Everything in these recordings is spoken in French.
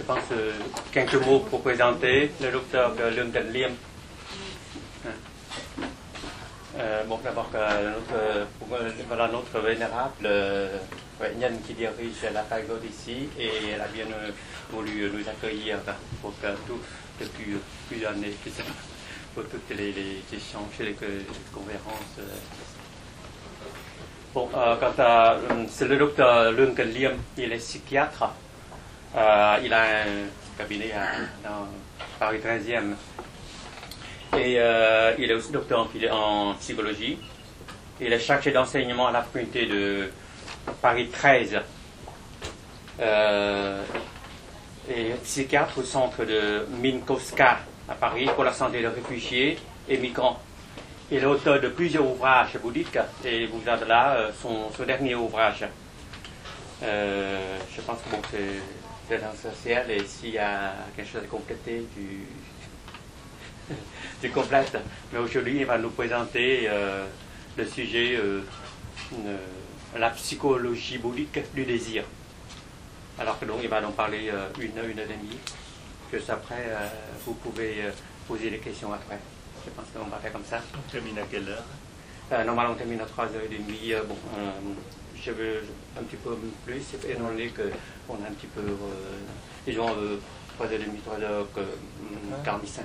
pense quelques mots pour présenter le docteur Lương Tấn Liêm. Bon, d'abord, voilà notre vénérable nhân qui dirige la pagode ici, et elle a bien voulu nous accueillir pour depuis plusieurs années, pour toutes les échanges et les conférences. Bon, c'est le docteur Lương Tấn Liêm, il est psychiatre. Il a un cabinet dans Paris 13e. Et il est aussi docteur en psychologie. Il est chargé d'enseignement à la faculté de Paris 13. Et psychiatre au centre de Minkowska à Paris pour la santé des réfugiés et migrants. Il est auteur de plusieurs ouvrages bouddhiques, et vous avez là son dernier ouvrage. Je pense que bon, c'est essentiel, et s'il y a quelque chose à compléter, tu complètes. Mais aujourd'hui, il va nous présenter le sujet, la psychologie bouddhique du désir. Alors que donc, il va nous parler une heure et demie. Juste après, vous pouvez poser des questions après. Je pense qu'on va faire comme ça. On termine à quelle heure? Normalement, on termine à 3h30. Bon, je veux un petit peu plus, étant donné qu'on a un petit peu, disons, 3h30, 3h45.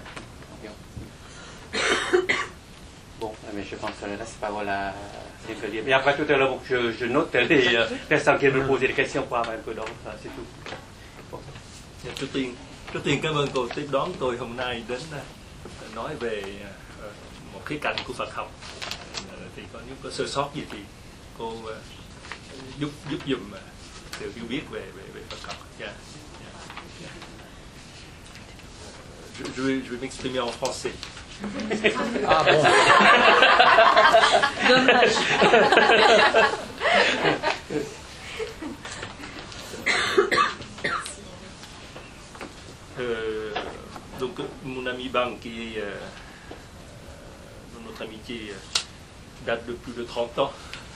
Bon, mais je pense que là, c'est pas voilà. Et après, tout à l'heure, je note les personnes qui veulent poser des questions pour avoir un peu d'ordre, c'est tout. Bon. Trước tiên cảm ơn cô tiếp đón tôi hôm nay đến nói về một khía cạnh của Phật học. Thì có nếu có sơ sót gì thì cô giúp dùm sự hiểu biết về Phật học. Yeah. Je vais m'exprimer en français. Ah bon. Dommage. Donc mon ami Bang, qui est notre amitié date de plus de 30 ans,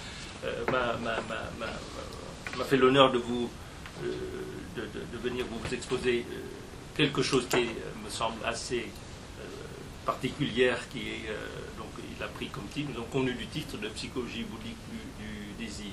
m'a fait l'honneur de vous de venir vous exposer quelque chose qui me semble assez particulière, qui est donc il a pris comme titre, nous avons connu du titre de psychologie bouddhique du désir.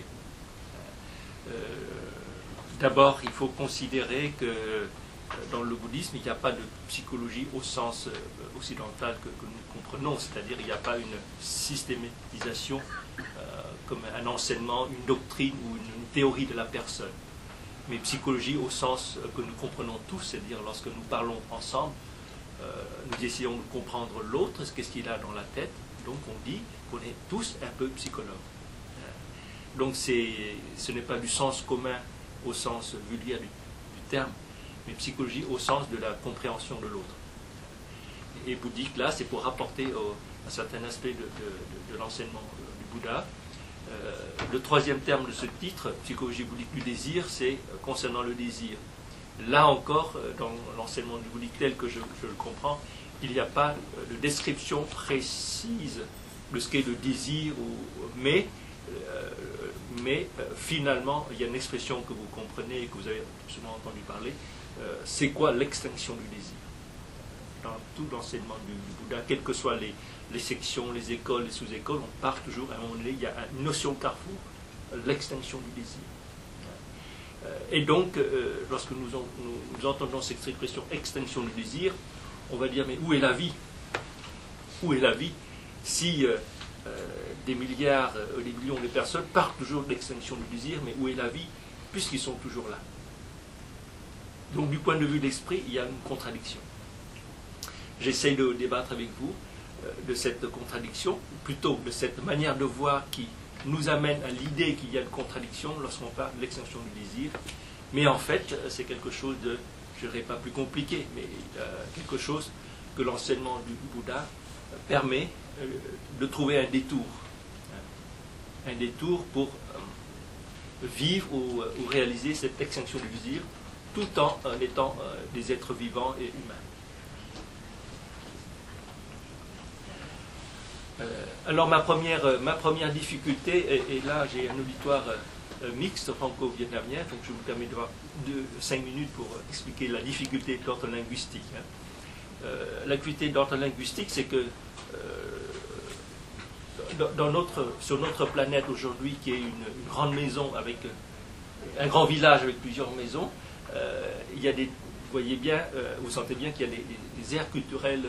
D'abord, il faut considérer que dans le bouddhisme, il n'y a pas de psychologie au sens occidental que nous comprenons, c'est-à-dire il n'y a pas une systématisation comme un enseignement, une doctrine ou une théorie de la personne. Mais psychologie au sens que nous comprenons tous, c'est-à-dire lorsque nous parlons ensemble, nous essayons de comprendre l'autre, qu'est-ce qu'il a dans la tête, donc on dit qu'on est tous un peu psychologues. Donc ce n'est pas du sens commun au sens vulgaire du terme, mais psychologie au sens de la compréhension de l'autre. Et bouddhique, là, c'est pour rapporter un certain aspect de l'enseignement du Bouddha. Le troisième terme de ce titre, psychologie bouddhique du désir, c'est concernant le désir. Là encore, dans l'enseignement du bouddhisme tel que je le comprends, il n'y a pas de description précise de ce qu'est le désir, mais finalement, il y a une expression que vous comprenez et que vous avez sûrement entendu parler, c'est quoi l'extinction du désir? Dans tout l'enseignement du Bouddha, quelles que soient les sections, les écoles, les sous-écoles, on part toujours, à un moment donné, il y a une notion de carrefour, l'extinction du désir. Et donc, lorsque nous entendons cette expression extinction du désir, on va dire, mais où est la vie? Où est la vie si des milliards, des millions de personnes partent toujours de l'extinction du désir, mais où est la vie puisqu'ils sont toujours là? Donc, du point de vue de l'esprit, il y a une contradiction. J'essaie de débattre avec vous de cette contradiction, plutôt de cette manière de voir qui nous amène à l'idée qu'il y a une contradiction lorsqu'on parle de l'extinction du désir. Mais en fait, c'est quelque chose de, je ne dirais pas plus compliqué, mais quelque chose que l'enseignement du Bouddha permet de trouver un détour. Un détour pour vivre ou réaliser cette extinction du désir, tout en étant des êtres vivants et humains. Alors ma première difficulté, et là j'ai un auditoire mixte franco-vietnamien, donc je vous permets d'avoir 5 minutes pour expliquer la difficulté d'ordre linguistique. La difficulté d'ordre linguistique, c'est que sur notre planète aujourd'hui, qui est une grande maison avec un grand village avec plusieurs maisons, il y a des, vous voyez bien, vous sentez bien qu'il y a des aires culturelles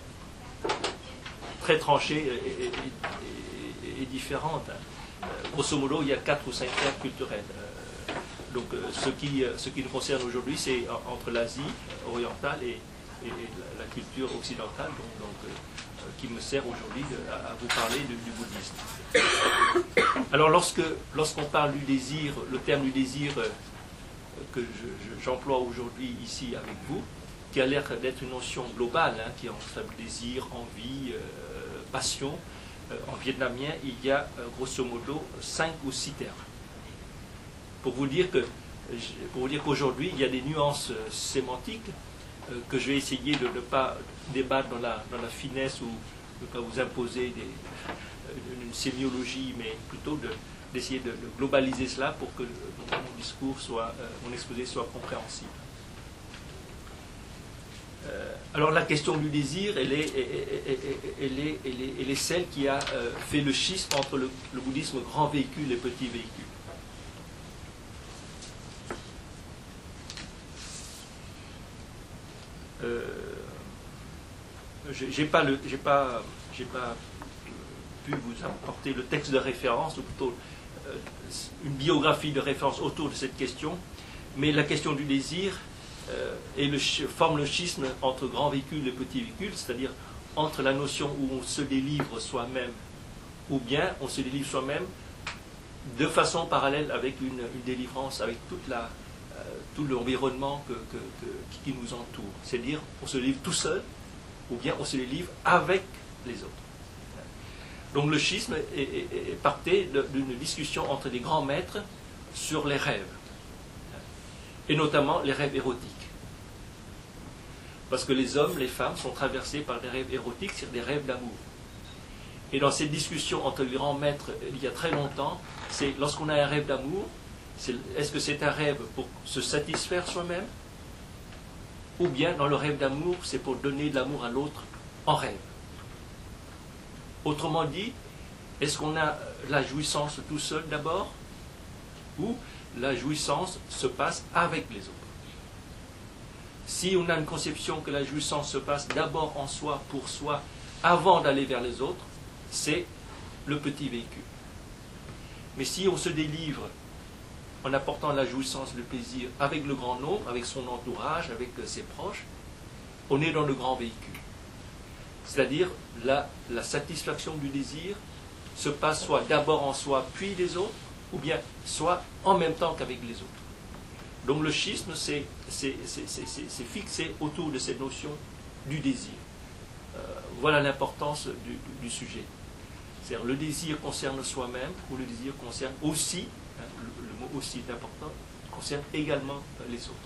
très tranchées et différentes. Grosso modo, il y a 4 ou 5 aires culturelles. Donc, ce qui nous concerne aujourd'hui, c'est entre l'Asie orientale et la culture occidentale, qui me sert aujourd'hui à vous parler du bouddhisme. Alors, lorsqu'on parle du désir, le terme du désir que j'emploie aujourd'hui ici avec vous, qui a l'air d'être une notion globale, qui englobe désir, envie, passion, en vietnamien, il y a grosso modo 5 ou 6 termes. Pour vous dire qu'aujourd'hui, il y a des nuances sémantiques que je vais essayer de ne pas débattre dans la finesse ou de ne pas vous imposer une sémiologie, mais plutôt d'essayer de globaliser cela pour que mon discours mon exposé soit compréhensible. Alors la question du désir, elle est celle qui a fait le schisme entre le bouddhisme grand véhicule et petit véhicule. J'ai pas pu vous apporter le texte de référence, ou plutôt une biographie de référence autour de cette question, mais la question du désir forme le schisme entre grand véhicule et petit véhicule, c'est-à-dire entre la notion où on se délivre soi-même, ou bien on se délivre soi-même de façon parallèle avec une délivrance, avec tout l'environnement qui nous entoure. C'est-à-dire on se délivre tout seul, ou bien on se délivre avec les autres. Donc le schisme est parté d'une discussion entre les grands maîtres sur les rêves, et notamment les rêves érotiques. Parce que les hommes, les femmes sont traversés par des rêves érotiques, c'est des rêves d'amour. Et dans cette discussion entre les grands maîtres, il y a très longtemps, c'est lorsqu'on a un rêve d'amour, est-ce que c'est un rêve pour se satisfaire soi-même, ou bien dans le rêve d'amour, c'est pour donner de l'amour à l'autre en rêve. Autrement dit, est-ce qu'on a la jouissance tout seul d'abord, ou la jouissance se passe avec les autres? Si on a une conception que la jouissance se passe d'abord en soi, pour soi, avant d'aller vers les autres, c'est le petit véhicule. Mais si on se délivre en apportant la jouissance, le plaisir avec le grand nombre, avec son entourage, avec ses proches, on est dans le grand véhicule. C'est-à-dire la satisfaction du désir se passe soit d'abord en soi, puis les autres, ou bien soit en même temps qu'avec les autres. Donc le schisme, c'est fixé autour de cette notion du désir. Voilà l'importance du sujet. C'est-à-dire le désir concerne soi-même, ou le désir concerne aussi, le mot aussi est important, concerne également les autres.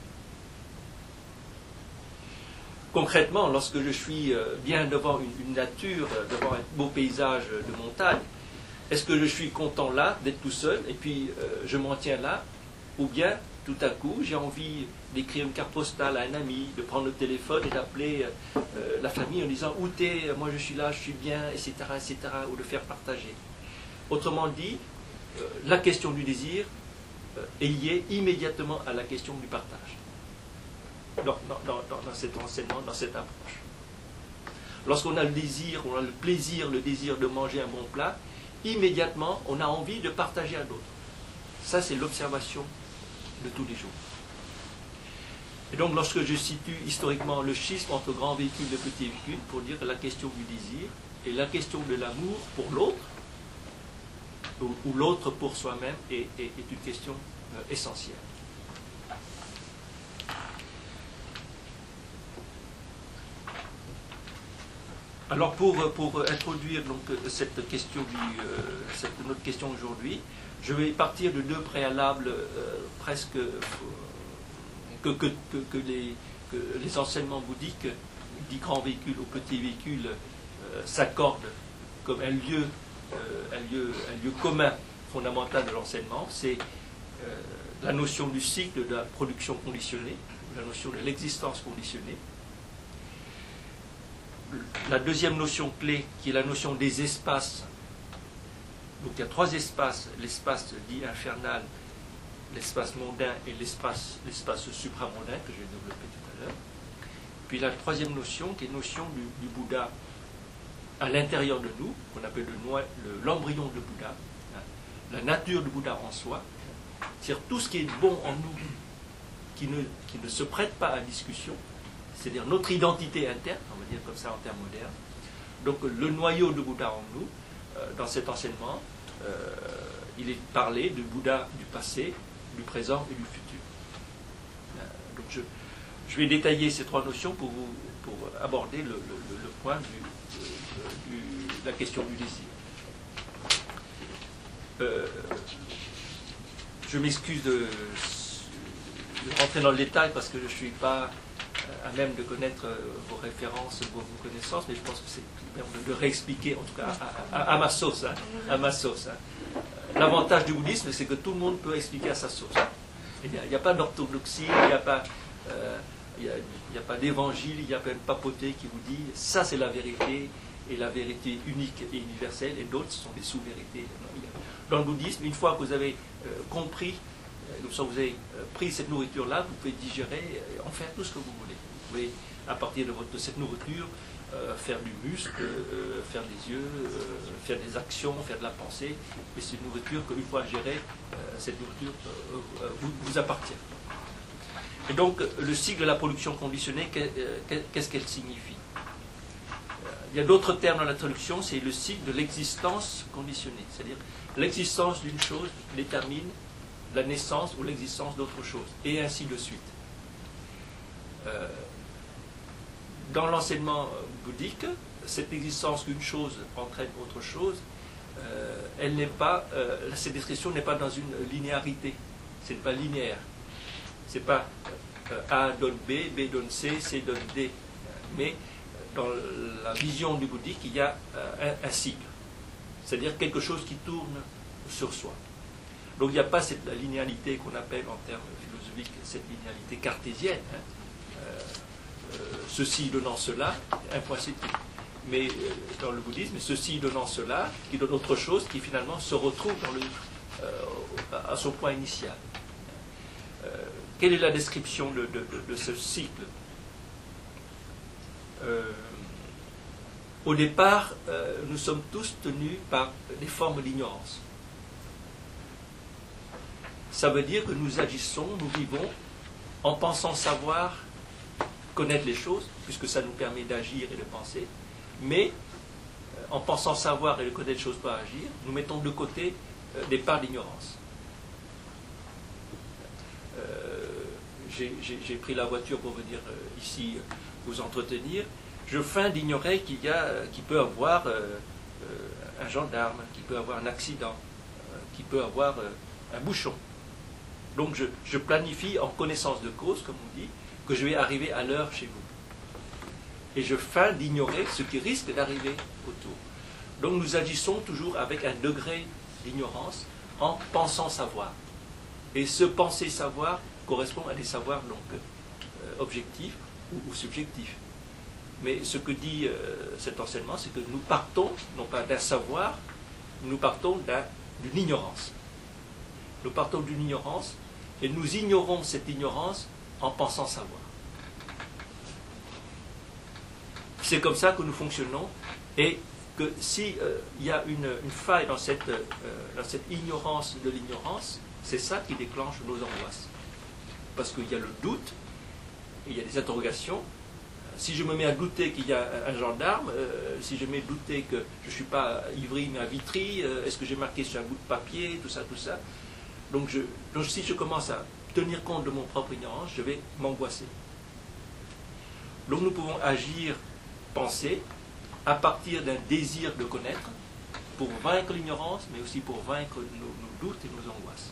Concrètement, lorsque je suis bien devant une nature, devant un beau paysage de montagne, est-ce que je suis content là, d'être tout seul, et puis je m'en tiens là, ou bien tout à coup j'ai envie d'écrire une carte postale à un ami, de prendre le téléphone et d'appeler la famille en disant « Où t'es? Moi je suis là, je suis bien, etc. etc. » ou de faire partager. Autrement dit, la question du désir est liée immédiatement à la question du partage. Dans cet enseignement, dans cette approche. Lorsqu'on a le désir, on a le plaisir, le désir de manger un bon plat, immédiatement, on a envie de partager à d'autres. Ça, c'est l'observation de tous les jours. Et donc, lorsque je situe historiquement le schisme entre grand véhicule et petit véhicule, pour dire que la question du désir et la question de l'amour pour l'autre, ou l'autre pour soi-même, est une question essentielle. Alors pour introduire donc cette question notre question aujourd'hui, je vais partir de deux préalables presque que les enseignements bouddhiques, dit grand véhicule ou petit véhicule, s'accordent comme un lieu commun fondamentale de l'enseignement, c'est la notion du cycle de la production conditionnée, la notion de l'existence conditionnée. La deuxième notion clé, qui est la notion des espaces. Donc il y a trois espaces, l'espace dit infernal, l'espace mondain et l'espace supramondain, que je vais développer tout à l'heure. Puis la troisième notion, qui est la notion du Bouddha à l'intérieur de nous, qu'on appelle l'embryon de Bouddha, la nature du Bouddha en soi, c'est-à-dire tout ce qui est bon en nous, qui ne se prête pas à discussion, c'est-à-dire notre identité interne, on va dire comme ça en termes modernes. Donc le noyau de Bouddha en nous, dans cet enseignement, il est parlé du Bouddha du passé, du présent et du futur. Donc je vais détailler ces trois notions pour aborder le point de la question du désir. Je m'excuse de rentrer dans le détail parce que je ne suis pas à même de connaître vos références, vos connaissances, mais je pense que c'est bien de réexpliquer, en tout cas à ma sauce. L'avantage du bouddhisme, c'est que tout le monde peut expliquer à sa sauce. Il n'y a pas d'orthodoxie, il n'y a pas d'évangile, il n'y a pas une papauté qui vous dit ça c'est la vérité, et la vérité unique et universelle, et d'autres ce sont des sous-vérités. Dans le bouddhisme, une fois que vous avez compris, une fois que vous avez pris cette nourriture-là, vous pouvez digérer, en faire tout ce que vous voulez. Vous pouvez, à partir de cette nourriture, faire du muscle, faire des yeux, faire des actions, faire de la pensée, mais c'est une nourriture qu'une fois gérée, cette nourriture vous appartient. Et donc, le cycle de la production conditionnée, qu'est-ce qu'elle signifie? Il y a d'autres termes dans la traduction, c'est le cycle de l'existence conditionnée, c'est-à-dire l'existence d'une chose détermine la naissance ou l'existence d'autre chose, et ainsi de suite. Dans l'enseignement bouddhique, cette existence d'une chose entraîne autre chose, cette description n'est pas dans une linéarité, ce n'est pas linéaire. Ce n'est pas A donne B, B donne C, C donne D. Mais dans la vision du bouddhique, il y a un cycle, c'est-à-dire quelque chose qui tourne sur soi. Donc il n'y a pas cette linéarité qu'on appelle en termes philosophiques, cette linéarité cartésienne, ceci donnant cela, un point c'est tout. Mais dans le bouddhisme, ceci donnant cela, qui donne autre chose, qui finalement se retrouve à son point initial. Quelle est la description de ce cycle? Au départ, nous sommes tous tenus par des formes d'ignorance. Ça veut dire que nous agissons, nous vivons en pensant savoir connaître les choses, puisque ça nous permet d'agir et de penser, mais en pensant savoir et de connaître les choses pour agir, nous mettons de côté des parts d'ignorance. J'ai pris la voiture pour venir ici vous entretenir. Je feins d'ignorer qu'il peut avoir un gendarme, qu'il peut avoir un accident, qu'il peut avoir un bouchon. Donc je planifie en connaissance de cause, comme on dit, que je vais arriver à l'heure chez vous. Et je feins d'ignorer ce qui risque d'arriver autour. Donc nous agissons toujours avec un degré d'ignorance en pensant savoir. Et ce penser savoir correspond à des savoirs donc objectifs ou subjectifs. Mais ce que dit cet enseignement, c'est que nous partons, non pas d'un savoir, nous partons d'une ignorance. Nous partons d'une ignorance et nous ignorons cette ignorance en pensant savoir. C'est comme ça que nous fonctionnons et que s'il y a une faille dans cette ignorance de l'ignorance, c'est ça qui déclenche nos angoisses. Parce qu'il y a le doute, et il y a des interrogations. Si je me mets à douter qu'il y a un gendarme, si je me mets à douter que je ne suis pas à Ivry mais à Vitry, est-ce que j'ai marqué sur un bout de papier, tout ça. Donc si je commence à tenir compte de mon propre ignorance, je vais m'angoisser. Donc nous pouvons agir, penser, à partir d'un désir de connaître, pour vaincre l'ignorance, mais aussi pour vaincre nos doutes et nos angoisses.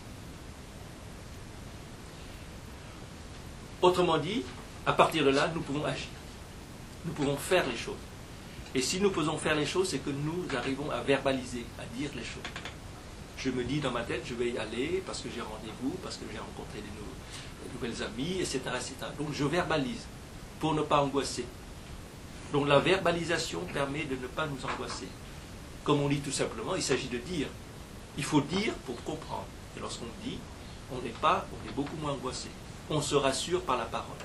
Autrement dit, à partir de là, nous pouvons agir. Nous pouvons faire les choses. Et si nous faisons faire les choses, c'est que nous arrivons à verbaliser, à dire les choses. Je me dis dans ma tête, je vais y aller parce que j'ai rendez-vous, parce que j'ai rencontré de nouvelles amies, etc., etc. Donc je verbalise pour ne pas angoisser. Donc la verbalisation permet de ne pas nous angoisser. Comme on dit tout simplement, il s'agit de dire. Il faut dire pour comprendre. Et lorsqu'on dit, on est beaucoup moins angoissé. On se rassure par la parole.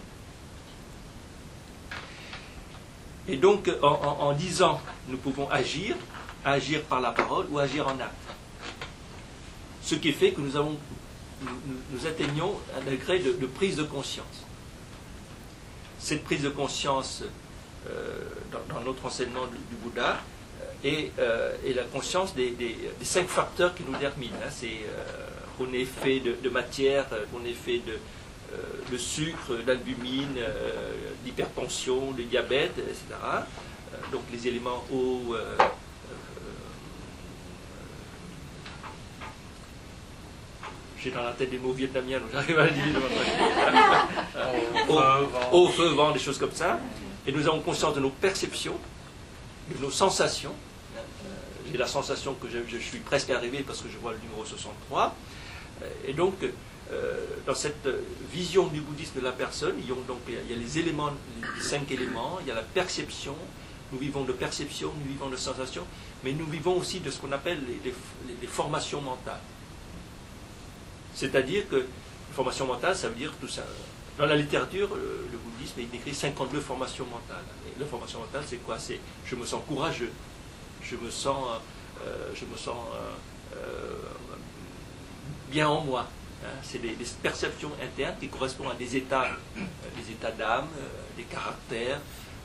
Et donc, en disant, nous pouvons agir par la parole ou agir en acte. Ce qui fait que nous atteignons un degré de prise de conscience. Cette prise de conscience, dans notre enseignement du Bouddha, est la conscience des 5 facteurs qui nous déterminent. C'est on est fait de matière, on est fait de sucre, d'albumine, d'hypertension, de diabète, etc. Donc les éléments eau, j'ai dans la tête des mots vietnamiens, donc j'arrive à le dire eau, feu, vent, des choses comme ça. Et nous avons conscience de nos perceptions, de nos sensations. J'ai la sensation que je suis presque arrivé parce que je vois le numéro 63. Et donc, dans cette vision du bouddhisme de la personne, il y a les éléments, les 5 éléments, il y a la perception, nous vivons de perception, nous vivons de sensation, mais nous vivons aussi de ce qu'on appelle les formations mentales. C'est-à-dire que formation mentale, ça veut dire tout ça. Dans la littérature, le bouddhisme, il décrit 52 formations mentales. Et la formation mentale, c'est quoi? C'est je me sens courageux, je me sens bien en moi. Hein. C'est des perceptions internes qui correspondent à des états d'âme, des caractères,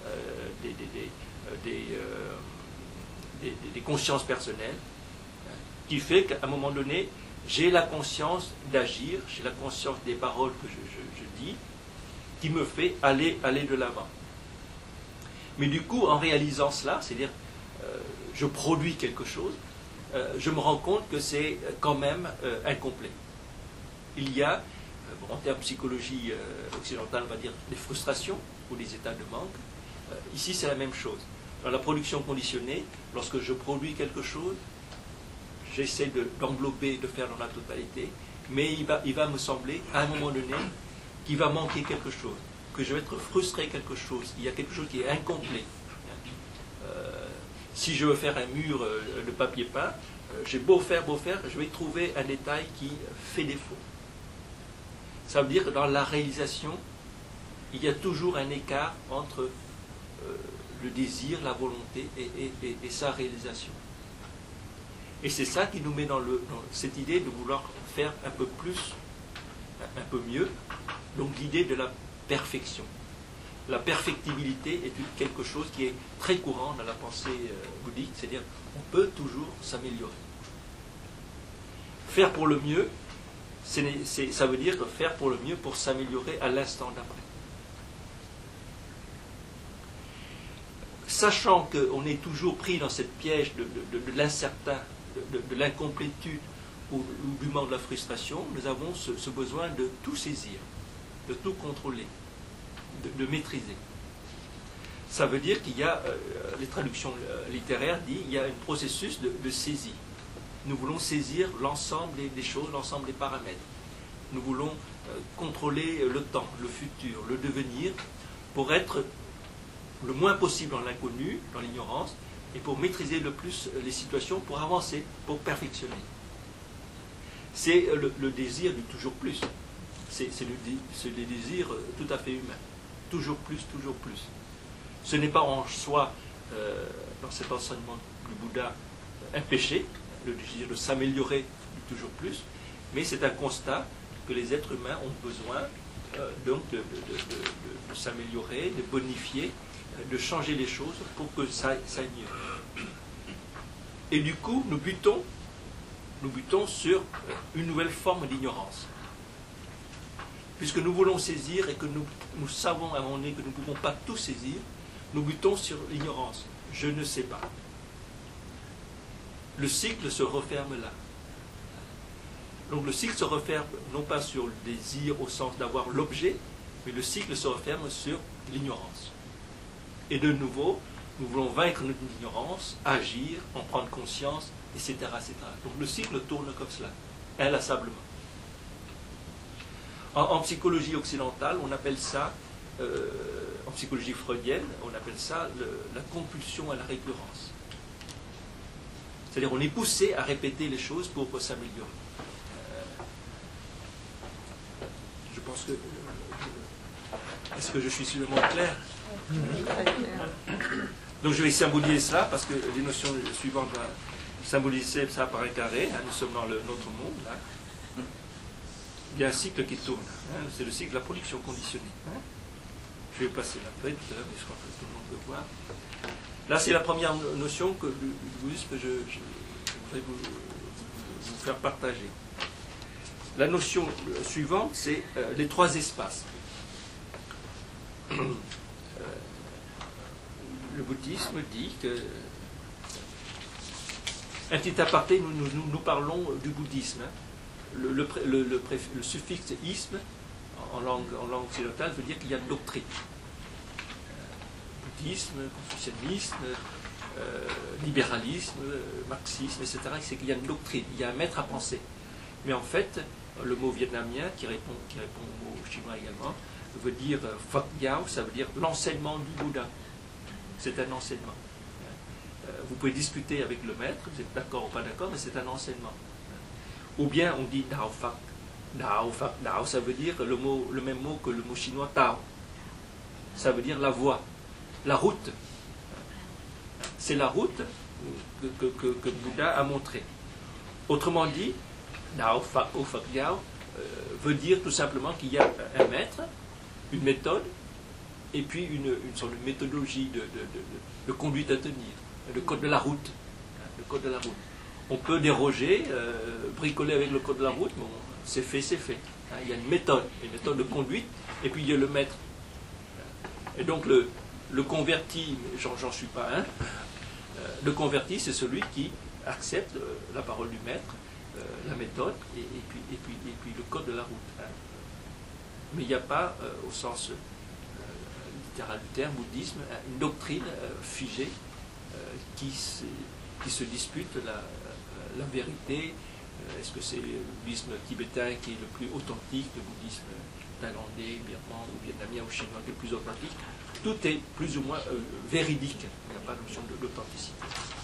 des consciences personnelles, hein, qui fait qu'à un moment donné, j'ai la conscience d'agir, j'ai la conscience des paroles que je dis, qui me fait aller de l'avant. Mais du coup, en réalisant cela, c'est-à-dire je produis quelque chose, je me rends compte que c'est quand même incomplet. Il y a, en termes de psychologie occidentale, on va dire des frustrations ou des états de manque. Ici, c'est la même chose. Dans la production conditionnée, lorsque je produis quelque chose, j'essaie d'englober, de faire dans la totalité, mais il va me sembler, à un moment donné, qu'il va manquer quelque chose, que je vais être frustré quelque chose, il y a quelque chose qui est incomplet. Si je veux faire un mur de papier peint, j'ai beau faire, je vais trouver un détail qui fait défaut. Ça veut dire que dans la réalisation, il y a toujours un écart entre le désir, la volonté et sa réalisation. Et c'est ça qui nous met dans cette idée de vouloir faire un peu plus, un peu mieux, donc l'idée de la perfection. La perfectibilité est quelque chose qui est très courant dans la pensée bouddhique, c'est-à-dire on peut toujours s'améliorer. Faire pour le mieux, ça veut dire faire pour le mieux pour s'améliorer à l'instant d'après. Sachant qu'on est toujours pris dans cette piège de l'incertain, de l'incomplétude ou du manque de la frustration, nous avons ce besoin de tout saisir, de tout contrôler, de maîtriser. Ça veut dire qu'il y a, les traductions littéraires disent, il y a un processus de saisie. Nous voulons saisir l'ensemble des choses, l'ensemble des paramètres. Nous voulons contrôler le temps, le futur, le devenir, pour être le moins possible dans l'inconnu, dans l'ignorance, et pour maîtriser le plus les situations, pour avancer, pour perfectionner. C'est le désir du toujours plus. C'est le désir tout à fait humain. Toujours plus, toujours plus. Ce n'est pas en soi, dans cet enseignement du Bouddha, un péché, le désir de s'améliorer du toujours plus, mais c'est un constat que les êtres humains ont besoin donc de s'améliorer, de bonifier, de changer les choses pour que ça aille mieux. Et du coup, nous butons sur une nouvelle forme d'ignorance. Puisque nous voulons saisir et que nous savons à un moment donné que nous ne pouvons pas tout saisir, nous butons sur l'ignorance. Je ne sais pas. Le cycle se referme là. Donc le cycle se referme non pas sur le désir au sens d'avoir l'objet, mais le cycle se referme sur l'ignorance. Et de nouveau, nous voulons vaincre notre ignorance, agir, en prendre conscience etc., etc. Donc le cycle tourne comme cela, inlassablement. En psychologie occidentale, on appelle ça, en psychologie freudienne, on appelle ça la compulsion à la récurrence. C'est-à-dire on est poussé à répéter les choses pour s'améliorer. Je pense que... Est-ce que je suis suffisamment clair? Donc je vais symboliser cela parce que les notions suivantes vont symboliser ça par un carré. Nous sommes dans notre monde, là. Il y a un cycle qui tourne. C'est le cycle de la production conditionnée. Je vais passer la feuille tout à l'heure, mais je crois que tout le monde peut voir. Là, c'est la première notion que je voudrais vous faire partager. La notion suivante, c'est les trois espaces. Le bouddhisme dit que... Un petit aparté, nous parlons du bouddhisme. Le suffixe isme, en langue occidentale, veut dire qu'il y a une doctrine. Bouddhisme, confucianisme, libéralisme, marxisme, etc. C'est qu'il y a une doctrine, il y a un maître à penser. Mais en fait, le mot vietnamien, qui répond au mot chinois également, veut dire Phật giáo, ça veut dire l'enseignement du Bouddha. C'est un enseignement. Vous pouvez discuter avec le maître, vous êtes d'accord ou pas d'accord, mais c'est un enseignement. Ou bien on dit Dao Phật. Dao Phật, Dao, ça veut dire le même mot que le mot chinois Tao. Ça veut dire la voie, la route. C'est la route que Bouddha a montrée. Autrement dit, Dao Phật ou Phật giáo veut dire tout simplement qu'il y a un maître, une méthode, et puis une sorte de méthodologie de conduite à tenir, le code de la route. Le code de la route. On peut déroger, bricoler avec le code de la route, mais c'est fait, c'est fait. Il y a une méthode de conduite, et puis il y a le maître. Et donc le converti, j'en suis pas un, le converti c'est celui qui accepte la parole du maître, la méthode, et puis le code de la route. Mais il n'y a pas, au sens littéral du terme, bouddhisme, une doctrine figée qui se dispute la vérité. Est-ce que c'est le bouddhisme tibétain qui est le plus authentique, le bouddhisme thaïlandais, birman ou vietnamien ou chinois qui est le plus authentique? Tout est plus ou moins véridique. Il n'y a pas de notion d'authenticité.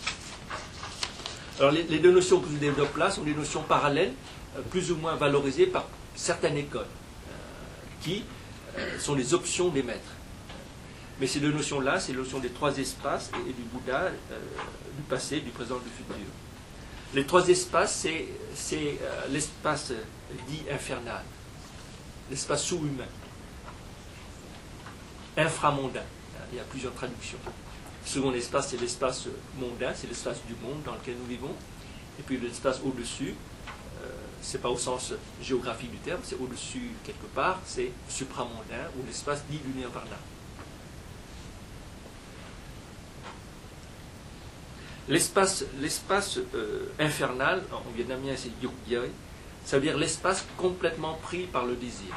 Alors les deux notions que je développe là sont des notions parallèles, plus ou moins valorisées par certaines écoles, qui sont les options des maîtres. Mais ces deux notions-là, c'est la notion des trois espaces et du Bouddha, du passé, du présent, du futur. Les trois espaces, c'est l'espace dit infernal, l'espace sous-humain, inframondain. Il y a plusieurs traductions. Le second espace, c'est l'espace mondain, c'est l'espace du monde dans lequel nous vivons. Et puis l'espace au-dessus, c'est pas au sens géographique du terme, c'est au-dessus quelque part, c'est supramondain ou l'espace dit du nirvana. L'espace infernal, en vietnamien c'est Yuk Doi, ça veut dire l'espace complètement pris par le désir.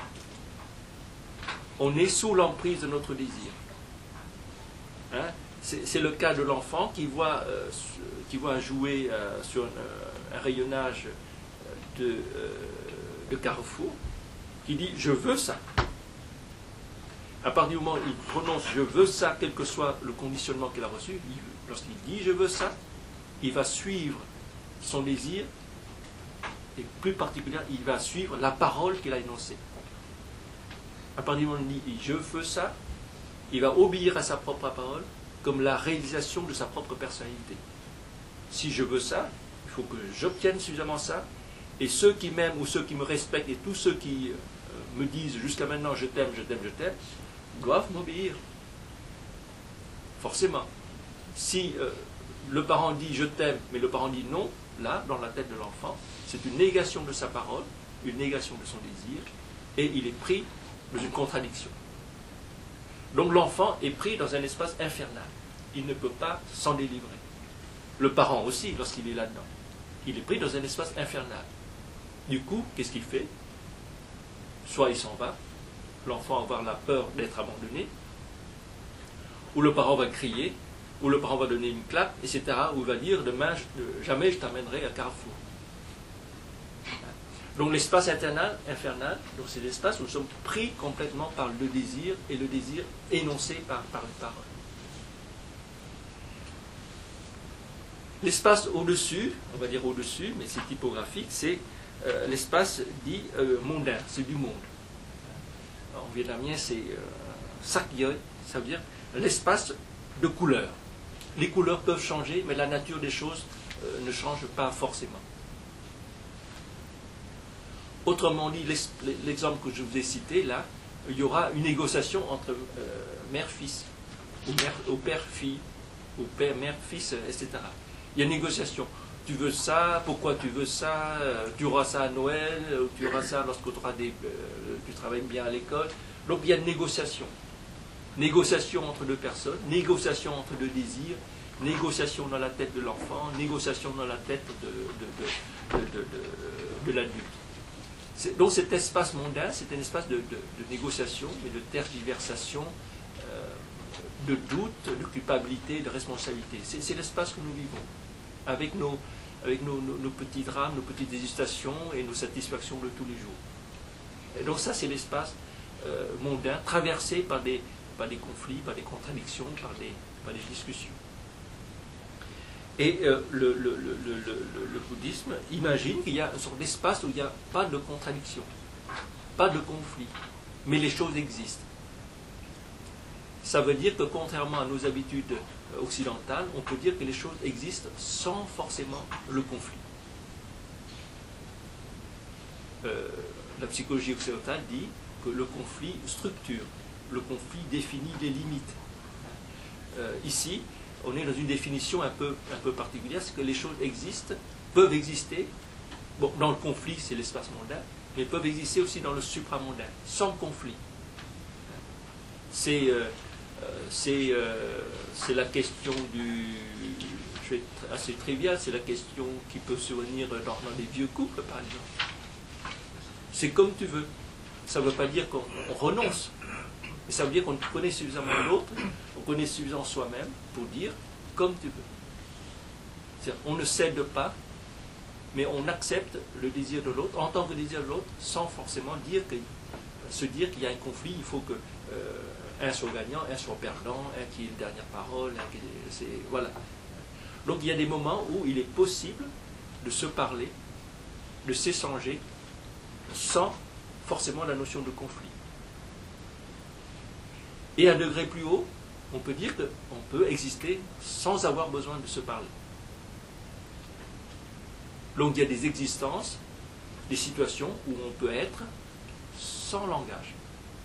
On est sous l'emprise de notre désir. Hein? C'est le cas de l'enfant qui voit un jouet sur un rayonnage de Carrefour, qui dit « je veux ça ». À partir du moment où il prononce « je veux ça », quel que soit le conditionnement qu'il a reçu, lorsqu'il dit « je veux ça », il va suivre son désir, et plus particulièrement, il va suivre la parole qu'il a énoncée. À partir du moment où il dit « je veux ça », il va obéir à sa propre parole comme la réalisation de sa propre personnalité. Si je veux ça, il faut que j'obtienne suffisamment ça, et ceux qui m'aiment ou ceux qui me respectent, et tous ceux qui me disent jusqu'à maintenant « je t'aime, je t'aime, je t'aime », doivent m'obéir. Forcément. Si le parent dit « je t'aime », mais le parent dit « non », là, dans la tête de l'enfant, c'est une négation de sa parole, une négation de son désir, et il est pris dans une contradiction. Donc l'enfant est pris dans un espace infernal. Il ne peut pas s'en délivrer. Le parent aussi, lorsqu'il est là-dedans. Il est pris dans un espace infernal. Du coup, qu'est-ce qu'il fait? Soit il s'en va, l'enfant va avoir la peur d'être abandonné, ou le parent va crier, où le parent va donner une claque, etc., où il va dire demain, jamais je t'amènerai à Carrefour. Donc l'espace infernal, donc c'est l'espace où nous sommes pris complètement par le désir, et le désir énoncé par une parole. L'espace au-dessus, on va dire au-dessus, mais c'est typographique, c'est l'espace dit mondain, c'est du monde. En vietnamien, c'est sắc giới, ça veut dire l'espace de couleurs. Les couleurs peuvent changer, mais la nature des choses ne change pas forcément. Autrement dit, l'exemple que je vous ai cité, là, il y aura une négociation entre mère-fils, ou père-fille, ou père-mère-fils, etc. Il y a une négociation. Tu veux ça, pourquoi tu veux ça, tu auras ça à Noël, tu auras ça lorsque tu travailles bien à l'école. Donc il y a une négociation. Négociation entre deux personnes, négociation entre deux désirs, négociation dans la tête de l'enfant, négociation dans la tête de l'adulte. Donc cet espace mondain, c'est un espace de négociation, mais de tergiversation, de doute, de culpabilité, de responsabilité. C'est l'espace que nous vivons, avec nos petits drames, nos petites hésitations et nos satisfactions de tous les jours. Et donc ça, c'est l'espace mondain, traversé par des conflits, par des contradictions, par des discussions. Et le bouddhisme imagine qu'il y a une sorte d'espace où il n'y a pas de contradiction, pas de conflit, mais les choses existent. Ça veut dire que contrairement à nos habitudes occidentales, on peut dire que les choses existent sans forcément le conflit. La psychologie occidentale dit que le conflit structure, le conflit définit des limites. Ici, on est dans une définition un peu particulière, c'est que les choses existent, peuvent exister. Bon, dans le conflit, c'est l'espace mondain, mais peuvent exister aussi dans le supramondain, sans conflit. C'est la question je vais être assez trivial, c'est la question qui peut survenir dans des vieux couples, par exemple. C'est comme tu veux. Ça ne veut pas dire qu'on renonce, mais ça veut dire qu'on connaît suffisamment l'autre, on connaît suffisamment soi-même pour dire comme tu veux. C'est-à-dire, on ne cède pas, mais on accepte le désir de l'autre en tant que désir de l'autre, sans forcément se dire qu'il y a un conflit, il faut que un soit gagnant, un soit perdant, un qui ait une dernière parole, voilà. Donc il y a des moments où il est possible de se parler, de s'échanger, sans forcément la notion de conflit. Et à un degré plus haut, on peut dire qu'on peut exister sans avoir besoin de se parler. Donc il y a des existences, des situations où on peut être sans langage.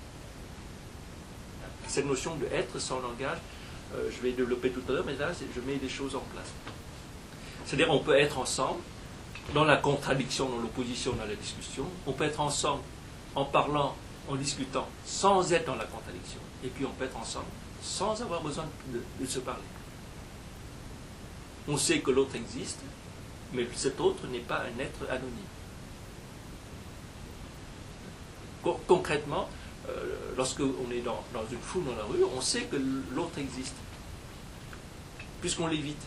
Cette notion de être sans langage, je vais développer tout à l'heure, mais là je mets des choses en place. C'est-à-dire on peut être ensemble, dans la contradiction, dans l'opposition, dans la discussion. On peut être ensemble en parlant, en discutant, sans être dans la contradiction. Et puis on peut être ensemble sans avoir besoin de se parler. On sait que l'autre existe, mais cet autre n'est pas un être anonyme. Concrètement, lorsque on est dans une foule dans la rue, on sait que l'autre existe, puisqu'on l'évite.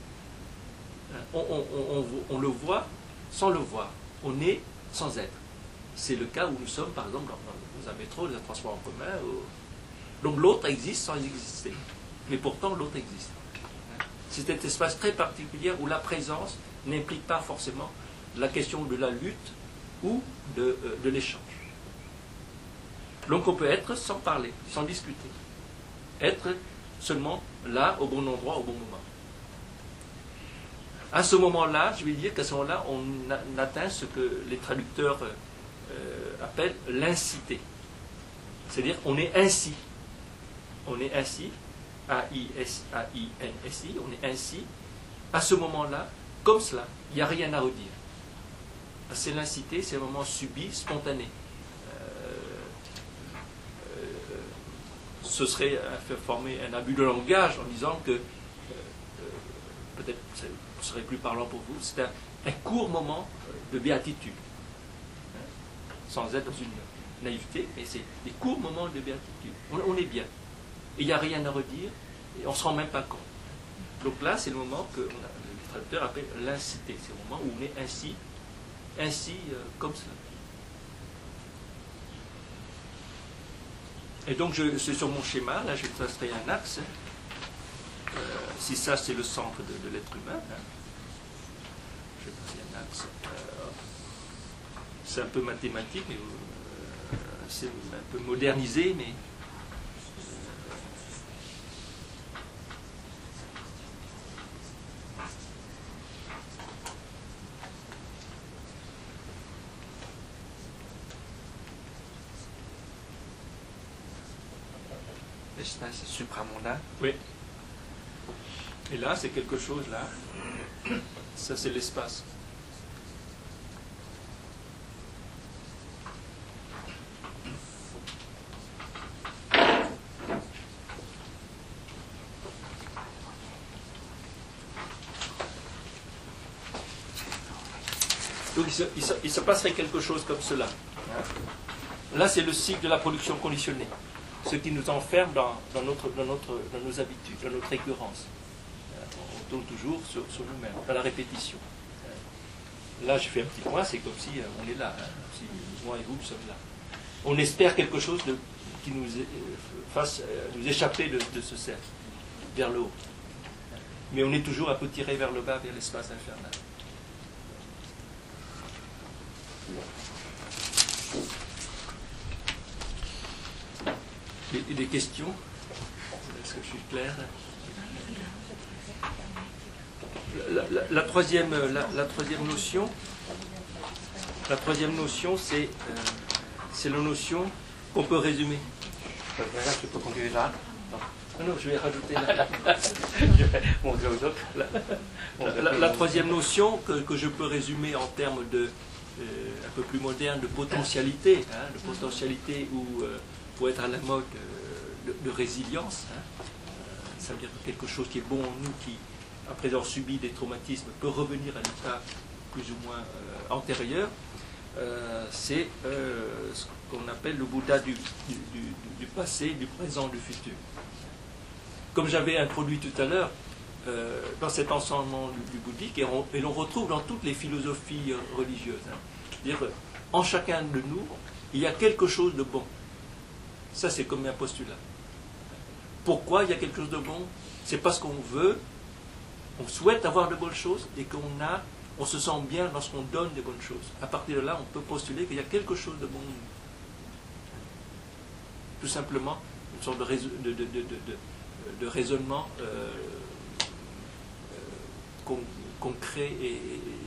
On le voit sans le voir. On est sans être. C'est le cas où nous sommes, par exemple, dans un métro, dans un transport en commun. Donc l'autre existe sans exister. Mais pourtant, l'autre existe. C'est cet espace très particulier où la présence n'implique pas forcément la question de la lutte ou de l'échange. Donc on peut être sans parler, sans discuter. Être seulement là, au bon endroit, au bon moment. À ce moment-là, je vais dire qu'à ce moment-là, on atteint ce que les traducteurs appellent l'incité. C'est-à-dire, on est ainsi. On est ainsi, A-I-S-A-I-N-S-I, on est ainsi, à ce moment-là, comme cela, il n'y a rien à redire. C'est l'incité, c'est un moment subi, spontané. Ce serait faire former un abus de langage en disant que, peut-être ce serait plus parlant pour vous, c'est un court moment de béatitude. Sans être dans une naïveté, mais c'est des courts moments de béatitude. On est bien. Et il n'y a rien à redire, et on ne se rend même pas compte. Donc là, c'est le moment que le traducteur appelle l'incité. C'est le moment où on est ainsi comme cela. Et donc, c'est sur mon schéma, là, je tracerai un axe. Si ça, c'est le centre de l'être humain, hein. Je vais tracer un axe. C'est un peu mathématique, mais c'est un peu modernisé, mais... L'espace supramondain. Oui. Et là, c'est quelque chose, là. Ça, c'est l'espace. Donc, il se passerait quelque chose comme cela. Là, c'est le cycle de la production conditionnée. Ce qui nous enferme dans nos habitudes, dans notre récurrence. On tourne toujours sur nous-mêmes, dans la répétition. Là, je fais un petit point, c'est comme si on est là, si moi et vous, nous sommes là. On espère quelque chose qui nous fasse nous échapper de ce cercle, vers le haut. Mais on est toujours un peu tiré vers le bas, vers l'espace infernal. Des questions? Est-ce que je suis clair? La troisième notion, c'est la notion qu'on peut résumer. Tu peux continuer là. Non, je vais rajouter Je vais montrer aux autres. la troisième notion que je peux résumer en termes un peu plus moderne de potentialité, hein, de potentialité ou pour être à la mode de résilience, hein. Ça veut dire que quelque chose qui est bon en nous, qui après avoir subi des traumatismes peut revenir à l'état plus ou moins antérieur, c'est ce qu'on appelle le Bouddha du passé, du présent, du futur. Comme j'avais introduit tout à l'heure, dans cet enseignement du bouddhique, et l'on retrouve dans toutes les philosophies religieuses, hein. C'est-à-dire en chacun de nous, il y a quelque chose de bon. Ça, c'est comme un postulat. Pourquoi il y a quelque chose de bon? C'est parce qu'on veut, on souhaite avoir de bonnes choses et on se sent bien lorsqu'on donne des bonnes choses. À partir de là, on peut postuler qu'il y a quelque chose de bon. Tout simplement, une sorte de raisonnement concret et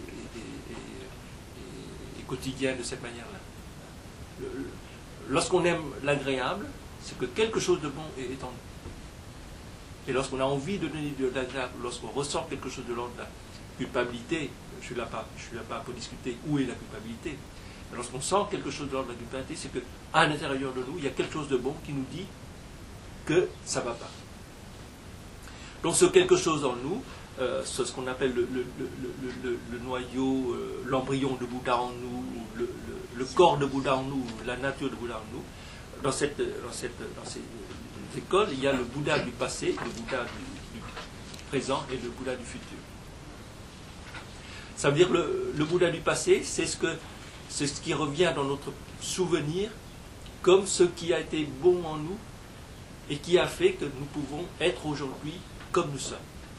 quotidien de cette manière-là. Lorsqu'on aime l'agréable, c'est que quelque chose de bon est en nous. Et lorsqu'on a envie de donner de l'agréable, lorsqu'on ressent quelque chose de l'ordre de la culpabilité, je ne suis là pas pour discuter où est la culpabilité, mais lorsqu'on sent quelque chose de l'ordre de la culpabilité, c'est qu'à l'intérieur de nous, il y a quelque chose de bon qui nous dit que ça ne va pas. Donc ce quelque chose en nous, c'est ce qu'on appelle le noyau, l'embryon de Bouddha en nous, le corps de Bouddha en nous, la nature de Bouddha en nous. Dans ces écoles, il y a le Bouddha du passé, le Bouddha du présent et le Bouddha du futur. Ça veut dire le Bouddha du passé, c'est ce qui revient dans notre souvenir comme ce qui a été bon en nous et qui a fait que nous pouvons être aujourd'hui comme nous sommes.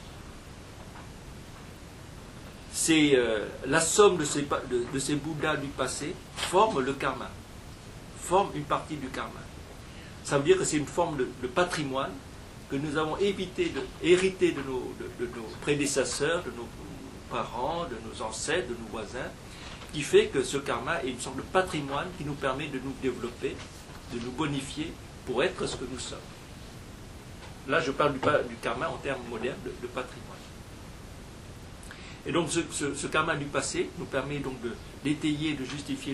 C'est la somme de ces Bouddhas du passé forme le karma, forme une partie du karma. Ça veut dire que c'est une forme de patrimoine que nous avons hérité de nos prédécesseurs, de nos parents, de nos ancêtres, de nos voisins, qui fait que ce karma est une sorte de patrimoine qui nous permet de nous développer, de nous bonifier pour être ce que nous sommes. Là, je parle du karma en termes modernes de patrimoine. Et donc, ce karma du passé nous permet donc d'étayer, de justifier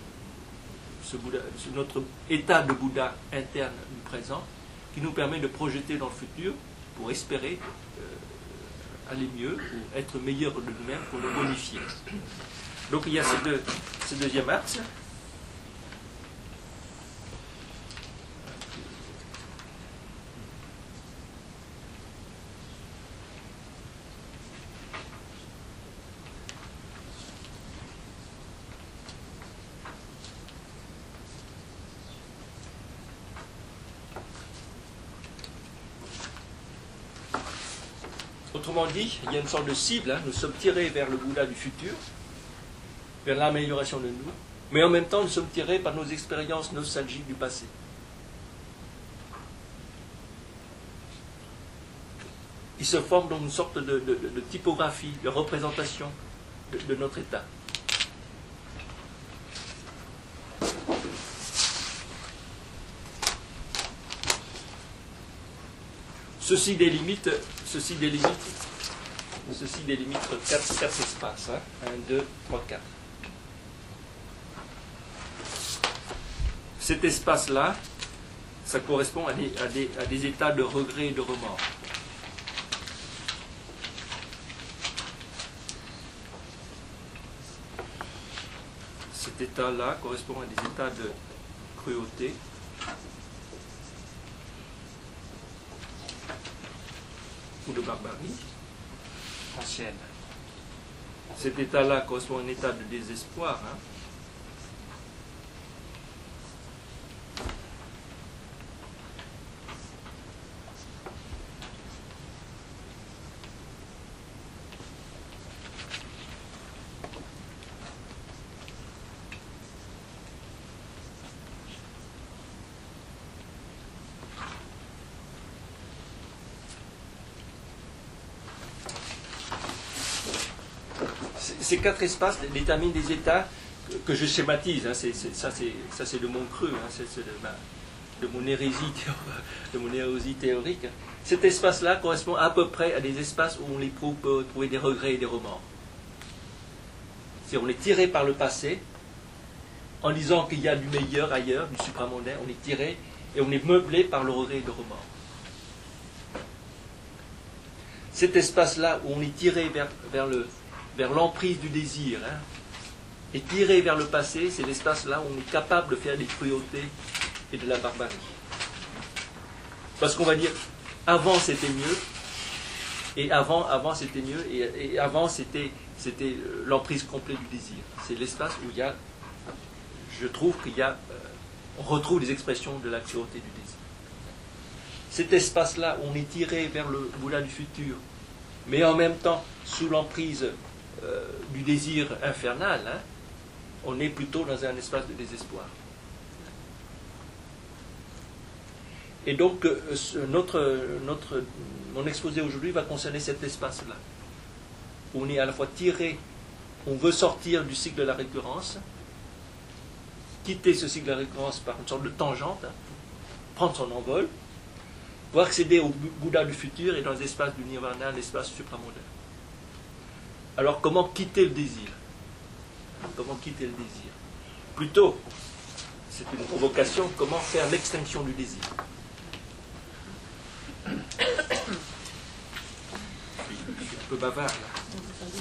notre état de Bouddha interne du présent, qui nous permet de projeter dans le futur pour espérer aller mieux ou être meilleur de nous-mêmes pour nous bonifier. Donc il y a ce deuxième axe. Autrement dit, il y a une sorte de cible, hein, nous sommes tirés vers le Bouddha du futur, vers l'amélioration de nous, mais en même temps nous sommes tirés par nos expériences nostalgiques du passé. Il se forme donc une sorte de typographie, de représentation de notre état. Ceci délimite quatre espaces. Hein. 1, 2, 3, 4. Cet espace-là, ça correspond à des états de regret et de remords. Cet état-là correspond à des états de cruauté, ou de barbarie ancienne. Cet état-là correspond à un état de désespoir. Hein. Ces quatre espaces déterminent des états que je schématise. Hein, ça c'est de mon creux, hein, c'est de mon hérésie théorique. Cet espace-là correspond à peu près à des espaces où on éprouve peut trouver des regrets et des remords. On est tiré par le passé, en disant qu'il y a du meilleur ailleurs, du supramondain, on est tiré et on est meublé par le regret et le remords. Cet espace-là où on est tiré vers l'emprise du désir, hein, et tiré vers le passé, c'est l'espace-là où on est capable de faire des cruautés et de la barbarie. Parce qu'on va dire, avant c'était mieux, et avant c'était mieux, et avant c'était l'emprise complète du désir. C'est l'espace où il y a, je trouve on retrouve des expressions de la cruauté du désir. Cet espace-là où on est tiré vers le Bouddha du futur, mais en même temps sous l'emprise du désir infernal, hein, on est plutôt dans un espace de désespoir. Et donc, mon exposé aujourd'hui va concerner cet espace-là, où on est à la fois tiré, on veut sortir du cycle de la récurrence, quitter ce cycle de la récurrence par une sorte de tangente, hein, prendre son envol, pour accéder au Bouddha du futur et dans l'espace du nirvana, l'espace supramondain. Alors, comment quitter le désir? Comment quitter le désir? Plutôt, c'est une provocation, comment faire l'extinction du désir? Je suis un peu bavard, là.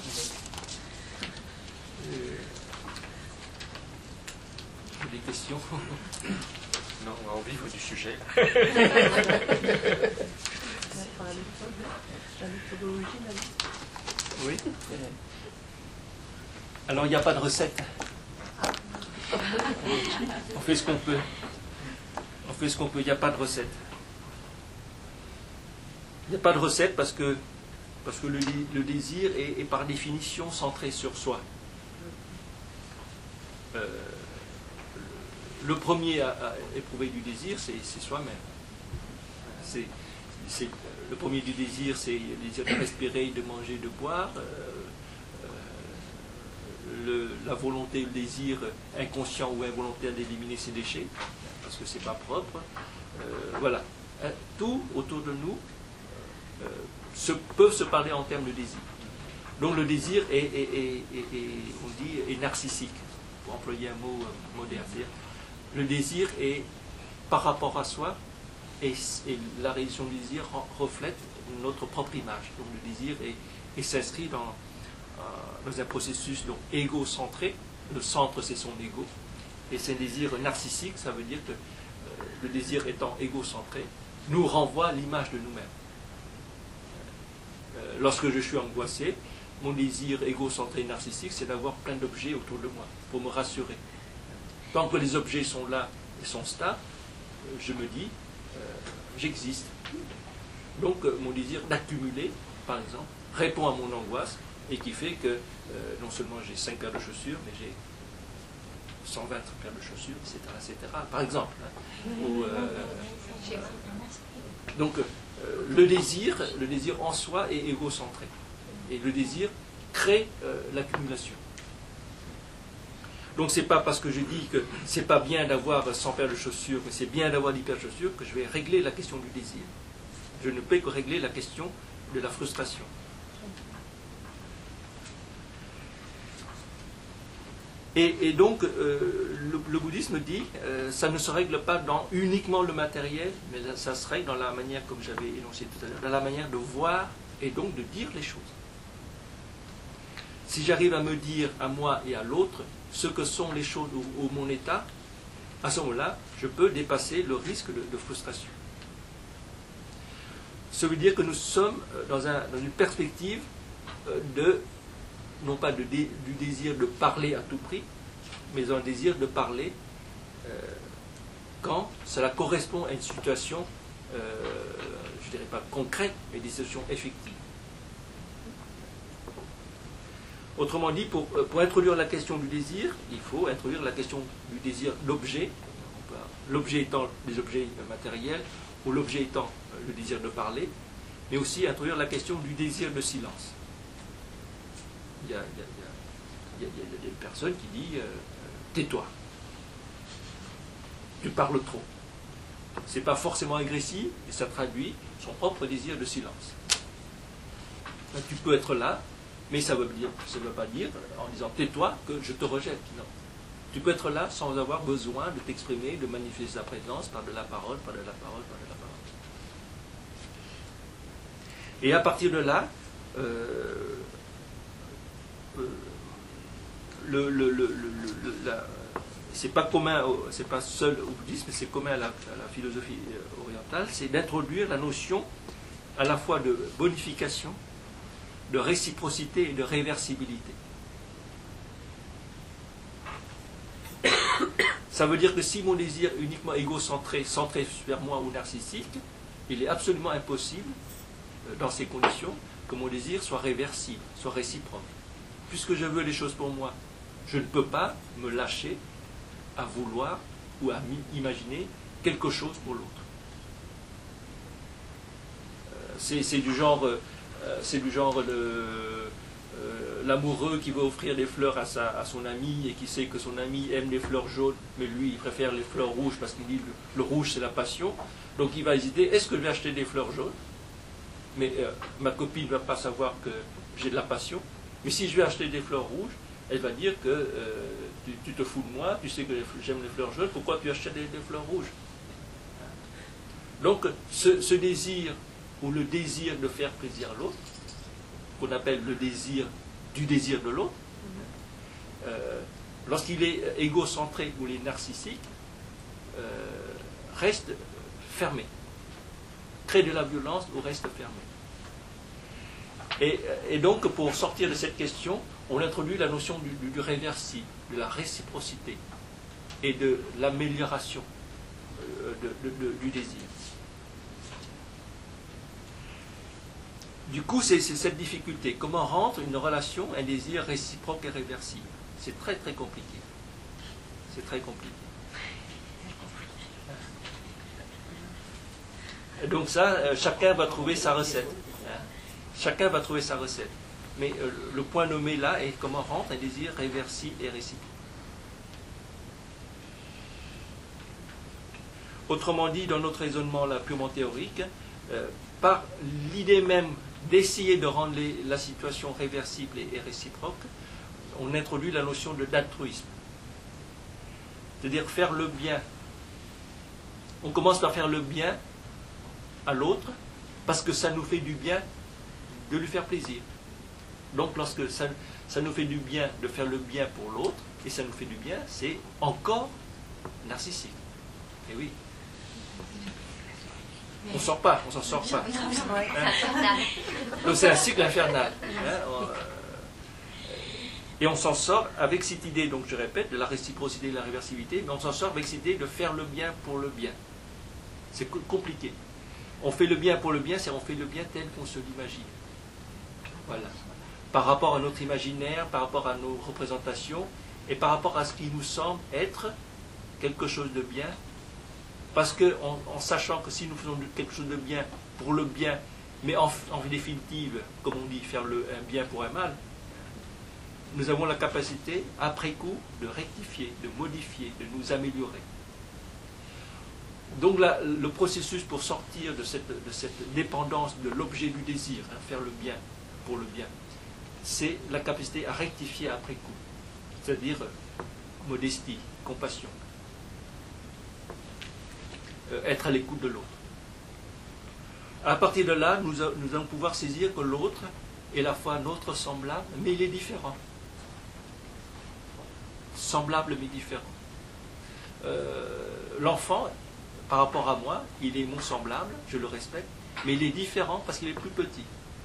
Des questions? Non, on va en vivre du sujet. Oui. Alors, il n'y a pas de recette. On fait ce qu'on peut. On fait ce qu'on peut, il n'y a pas de recette. Il n'y a pas de recette parce que le désir est par définition centré sur soi. Le premier à éprouver du désir, c'est soi-même. Le premier du désir, c'est le désir de respirer, de manger, de boire. La volonté, le désir inconscient ou involontaire d'éliminer ses déchets, parce que c'est pas propre. Voilà. Tout autour de nous peut se parler en termes de désir. Donc le désir on dit, est narcissique, pour employer un mot moderne. Le désir est par rapport à soi, et la réalisation du désir reflète notre propre image. Donc le désir s'inscrit dans un processus donc égocentré. Le centre, c'est son ego. Et c'est un désir narcissique, ça veut dire que le désir étant égocentré nous renvoie à l'image de nous-mêmes. Lorsque je suis angoissé, mon désir égocentré narcissique, c'est d'avoir plein d'objets autour de moi, pour me rassurer. Tant que les objets sont là et sont stables, je me dis, j'existe. Donc mon désir d'accumuler, par exemple, répond à mon angoisse et qui fait que non seulement j'ai 5 paires de chaussures, mais j'ai 120 paires de chaussures, etc. etc. par exemple. Hein. Donc, le désir en soi est égocentré. Et le désir crée l'accumulation. Donc, c'est pas parce que je dis que c'est pas bien d'avoir 100 paires de chaussures, mais c'est bien d'avoir 10 paires de chaussures que je vais régler la question du désir. Je ne peux que régler la question de la frustration. Et donc, le bouddhisme dit, ça ne se règle pas dans uniquement le matériel, mais ça se règle dans la manière, comme j'avais énoncé tout à l'heure, dans la manière de voir et donc de dire les choses. Si j'arrive à me dire à moi et à l'autre ce que sont les choses ou mon état, à ce moment-là, je peux dépasser le risque de frustration. Ça veut dire que nous sommes dans une perspective non pas du désir de parler à tout prix, mais un désir de parler quand cela correspond à une situation, je ne dirais pas concrète, mais des situations effectives. Autrement dit, pour introduire la question du désir, il faut introduire la question du désir d'objet, l'objet étant les objets matériels, ou l'objet étant le désir de parler, mais aussi introduire la question du désir de silence. Il y a des personnes qui disent tais-toi, tu parles trop. Ce n'est pas forcément agressif, mais ça traduit son propre désir de silence. Tu peux être là, mais ça ne veut pas dire, en disant tais-toi, que je te rejette. Non. Tu peux être là sans avoir besoin de t'exprimer, de manifester ta présence par de la parole, par de la parole, par de la parole. Et à partir de là, c'est pas commun, c'est pas seul au bouddhisme, mais c'est commun à la philosophie orientale, c'est d'introduire la notion à la fois de bonification, de réciprocité et de réversibilité. Ça veut dire que si mon désir est uniquement égocentré, centré vers moi ou narcissique, il est absolument impossible, dans ces conditions, que mon désir soit réversible, soit réciproque. Puisque je veux les choses pour moi, je ne peux pas me lâcher à vouloir ou à imaginer quelque chose pour l'autre. C'est du genre l'amoureux qui veut offrir des fleurs à son ami et qui sait que son ami aime les fleurs jaunes, mais lui il préfère les fleurs rouges parce qu'il dit le rouge c'est la passion. Donc il va hésiter, est-ce que je vais acheter des fleurs jaunes? Mais ma copine ne va pas savoir que j'ai de la passion. Mais si je vais acheter des fleurs rouges, elle va dire que tu te fous de moi, tu sais que j'aime les fleurs jaunes, pourquoi tu achètes des fleurs rouges? Donc ce désir, ou le désir de faire plaisir à l'autre, qu'on appelle le désir du désir de l'autre, lorsqu'il est égocentré ou il est narcissique, reste fermé. Crée de la violence ou reste fermé. Et donc, pour sortir de cette question, on introduit la notion du réversible, de la réciprocité et de l'amélioration du désir. Du coup, c'est cette difficulté. Comment rendre une relation, un désir réciproque et réversible? C'est très très compliqué. C'est très compliqué. Et donc ça, chacun va trouver sa recette. Chacun va trouver sa recette. Mais le point nommé là est comment rendre un désir réversible et réciproque. Autrement dit, dans notre raisonnement là, purement théorique, par l'idée même d'essayer de rendre la situation réversible et réciproque, on introduit la notion d'altruisme. C'est-à-dire faire le bien. On commence par faire le bien à l'autre parce que ça nous fait du bien de lui faire plaisir. Donc lorsque ça nous fait du bien de faire le bien pour l'autre, et ça nous fait du bien, c'est encore narcissique. Et oui. On ne sort pas, on s'en sort pas. Hein? Donc c'est un cycle infernal. Hein? Et on s'en sort avec cette idée, donc je répète, de la réciprocité et de la réversibilité, mais on s'en sort avec cette idée de faire le bien pour le bien. C'est compliqué. On fait le bien pour le bien, c'est on fait le bien tel qu'on se l'imagine. Voilà. Par rapport à notre imaginaire, par rapport à nos représentations, et par rapport à ce qui nous semble être quelque chose de bien, parce que en sachant que si nous faisons quelque chose de bien pour le bien, mais en définitive, comme on dit, faire un bien pour un mal, nous avons la capacité, après coup, de rectifier, de modifier, de nous améliorer. Donc là, le processus pour sortir de cette dépendance de l'objet du désir, faire le bien pour le bien, c'est la capacité à rectifier après coup, c'est-à-dire modestie, compassion, être à l'écoute de l'autre. À partir de là, nous allons pouvoir saisir que l'autre est à la fois notre semblable, mais il est différent. Semblable mais différent. L'enfant, par rapport à moi, il est mon semblable, je le respecte, mais il est différent parce qu'il est plus petit.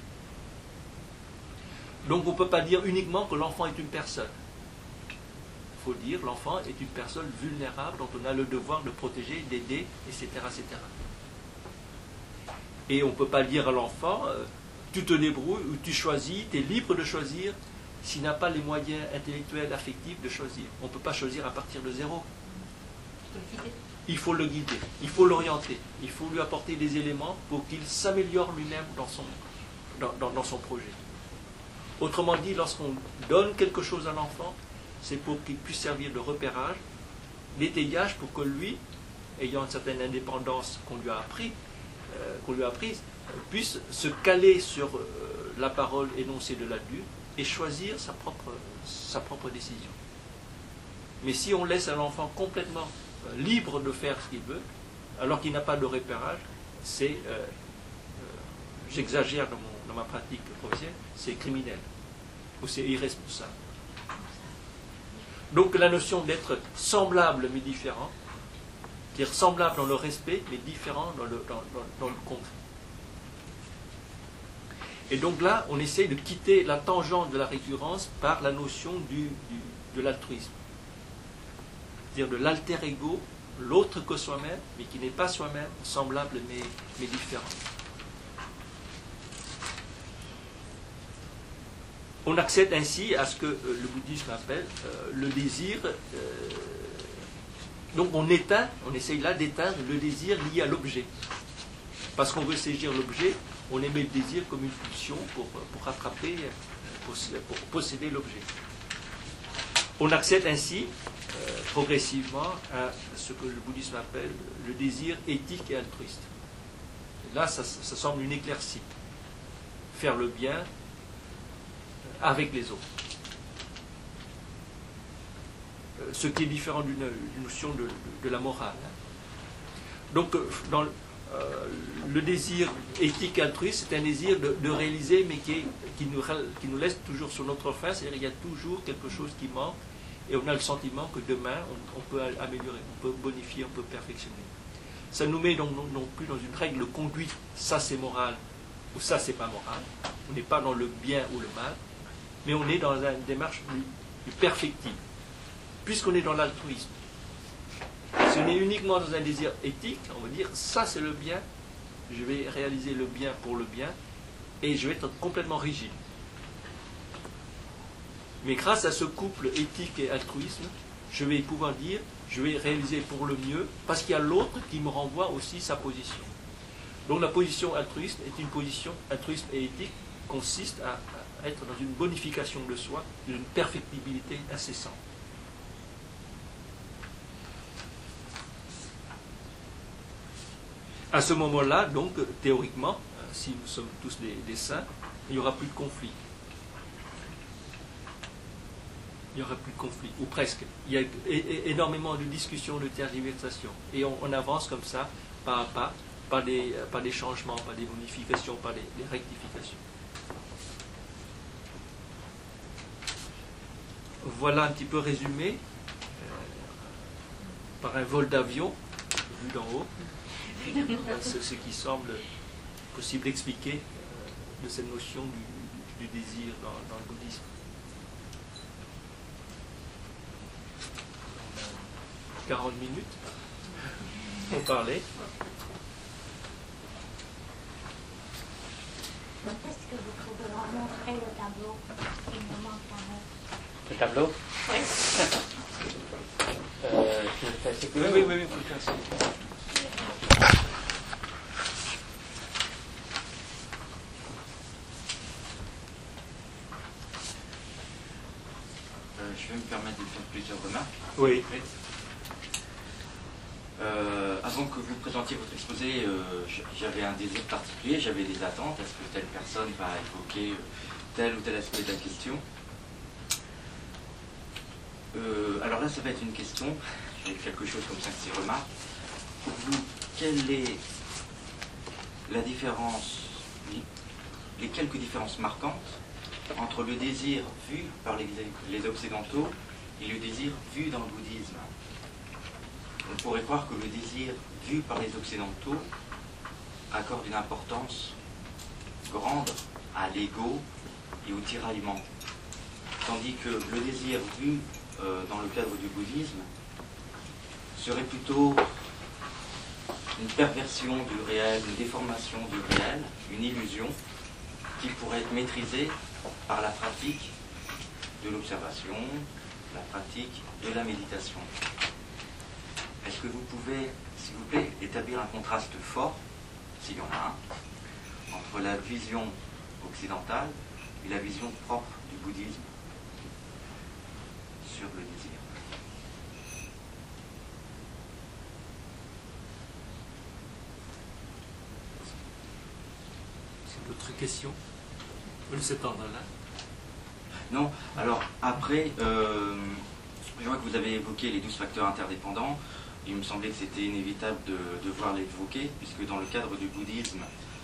Donc on ne peut pas dire uniquement que l'enfant est une personne. Il faut dire que l'enfant est une personne vulnérable dont on a le devoir de protéger, d'aider, etc., etc. Et on ne peut pas dire à l'enfant, tu te débrouilles ou tu choisis, tu es libre de choisir, s'il n'a pas les moyens intellectuels, affectifs de choisir. On ne peut pas choisir à partir de zéro. Il faut le guider, il faut l'orienter, il faut lui apporter des éléments pour qu'il s'améliore lui-même dans son projet. Autrement dit, lorsqu'on donne quelque chose à l'enfant, c'est pour qu'il puisse servir de repérage, d'étayage pour que lui, ayant une certaine indépendance qu'on lui a apprise, puisse se caler sur la parole énoncée de l'adulte et choisir sa propre décision. Mais si on laisse un enfant complètement libre de faire ce qu'il veut, alors qu'il n'a pas de repérage, c'est, j'exagère dans ma pratique professionnelle, c'est criminel, ou c'est irresponsable. Donc la notion d'être semblable mais différent, c'est-à-dire semblable dans le respect mais différent dans le conflit. Et donc là, on essaie de quitter la tangente de la récurrence par la notion de l'altruisme. C'est-à-dire de l'alter ego, l'autre que soi-même, mais qui n'est pas soi-même, semblable mais différent. On accède ainsi à ce que le bouddhisme appelle le désir. Donc on essaye là d'éteindre le désir lié à l'objet. Parce qu'on veut saisir l'objet, on émet le désir comme une pulsion pour rattraper, pour posséder l'objet. On accède ainsi progressivement à ce que le bouddhisme appelle le désir éthique et altruiste. Et là, ça semble une éclaircie. Faire le bien avec les autres. Ce qui est différent d'une notion de la morale. Donc, dans le désir éthique et altruiste, c'est un désir de réaliser, mais qui nous laisse toujours sur notre faim, c'est-à-dire qu'il y a toujours quelque chose qui manque, et on a le sentiment que demain, on peut améliorer, on peut bonifier, on peut perfectionner. Ça nous met donc non plus dans une règle de conduite, ça c'est moral, ou ça c'est pas moral. On n'est pas dans le bien ou le mal, mais on est dans une démarche plus perfectible, puisqu'on est dans l'altruisme. Si on est uniquement dans un désir éthique, on va dire, ça c'est le bien, je vais réaliser le bien pour le bien, et je vais être complètement rigide. Mais grâce à ce couple éthique et altruisme, je vais pouvoir dire, je vais réaliser pour le mieux, parce qu'il y a l'autre qui me renvoie aussi sa position. Donc la position altruiste est une position, altruisme et éthique, consiste à être dans une bonification de soi, d'une perfectibilité incessante. À ce moment-là, donc, théoriquement, si nous sommes tous des saints, il n'y aura plus de conflit. Il n'y aura plus de conflit, ou presque. Il y a énormément de discussions, de tergiversations. Et on avance comme ça, pas à pas, par des changements, par des modifications, par des rectifications. Voilà un petit peu résumé par un vol d'avion, vu d'en haut, ce qui semble possible d'expliquer de cette notion du désir dans le bouddhisme. On a 40 minutes pour parler. Est-ce que vous trouvez vraiment le tableau. Il me manque un autre. Le tableau? Oui. Tu le fais circuler? Oui, vous pouvez faire ça. Je vais me permettre de faire plusieurs remarques. Oui. Avant que vous présentiez votre exposé, j'avais un désir particulier, j'avais des attentes. Est-ce que telle personne va évoquer tel ou tel aspect de la question? Alors là, ça va être une question, j'ai quelque chose comme 5-6 remarques. Pour vous, quelle est la différence, les quelques différences marquantes entre le désir vu par les Occidentaux et le désir vu dans le bouddhisme? On pourrait croire que le désir vu par les Occidentaux accorde une importance grande à l'ego et au tiraillement, tandis que le désir vu dans le cadre du bouddhisme serait plutôt une perversion du réel, une déformation du réel, une illusion qui pourrait être maîtrisée par la pratique de l'observation, la pratique de la méditation. Est-ce que vous pouvez, s'il vous plaît, établir un contraste fort, s'il y en a un, entre la vision occidentale et la vision propre du bouddhisme sur le désir? C'est d'autres questions? De cet ordre-là? Non. Alors, après, je vois que vous avez évoqué les 12 facteurs interdépendants. Il me semblait que c'était inévitable de devoir l'évoquer, puisque dans le cadre du bouddhisme,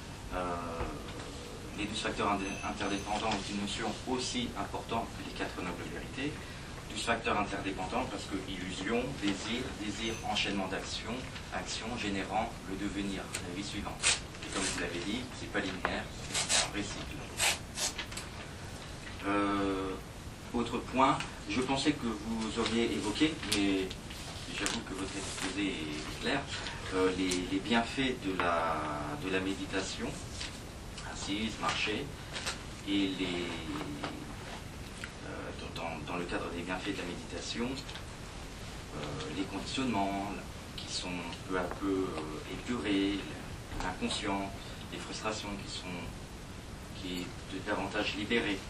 les 12 facteurs interdépendants est une notion aussi importante que les 4 nobles vérités. 12 facteurs interdépendants parce que illusion, désir, enchaînement d'actions, action générant le devenir, la vie suivante. Et comme vous l'avez dit, c'est pas linéaire, c'est un vrai cycle. Autre point, je pensais que vous auriez évoqué, mais j'avoue que votre exposé est clair, les bienfaits de la méditation, assise, marcher, et dans le cadre des bienfaits de la méditation, les conditionnements qui sont peu à peu épurés, l'inconscient, les frustrations qui est davantage libérées.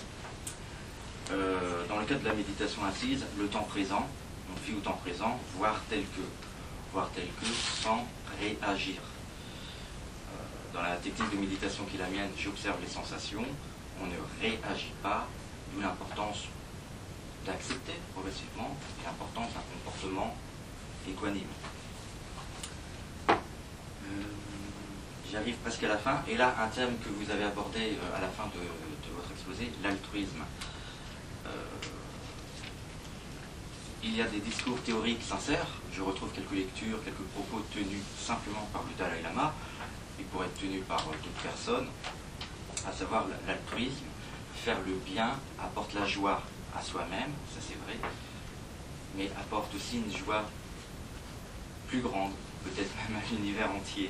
Dans le cadre de la méditation assise, le temps présent, on vit au temps présent, voire tel que, sans réagir. Dans la technique de méditation qui est la mienne, j'observe les sensations, on ne réagit pas, d'où l'importance d'accepter progressivement l'importance d'un comportement équanime. J'arrive presque à la fin, et là, un thème que vous avez abordé à la fin de votre exposé, l'altruisme. Il y a des discours théoriques sincères, je retrouve quelques lectures, quelques propos tenus simplement par le Dalai Lama, et pourraient être tenus par d'autres personnes, à savoir l'altruisme, faire le bien apporte la joie à soi-même, ça c'est vrai, mais apporte aussi une joie plus grande, peut-être même à l'univers entier.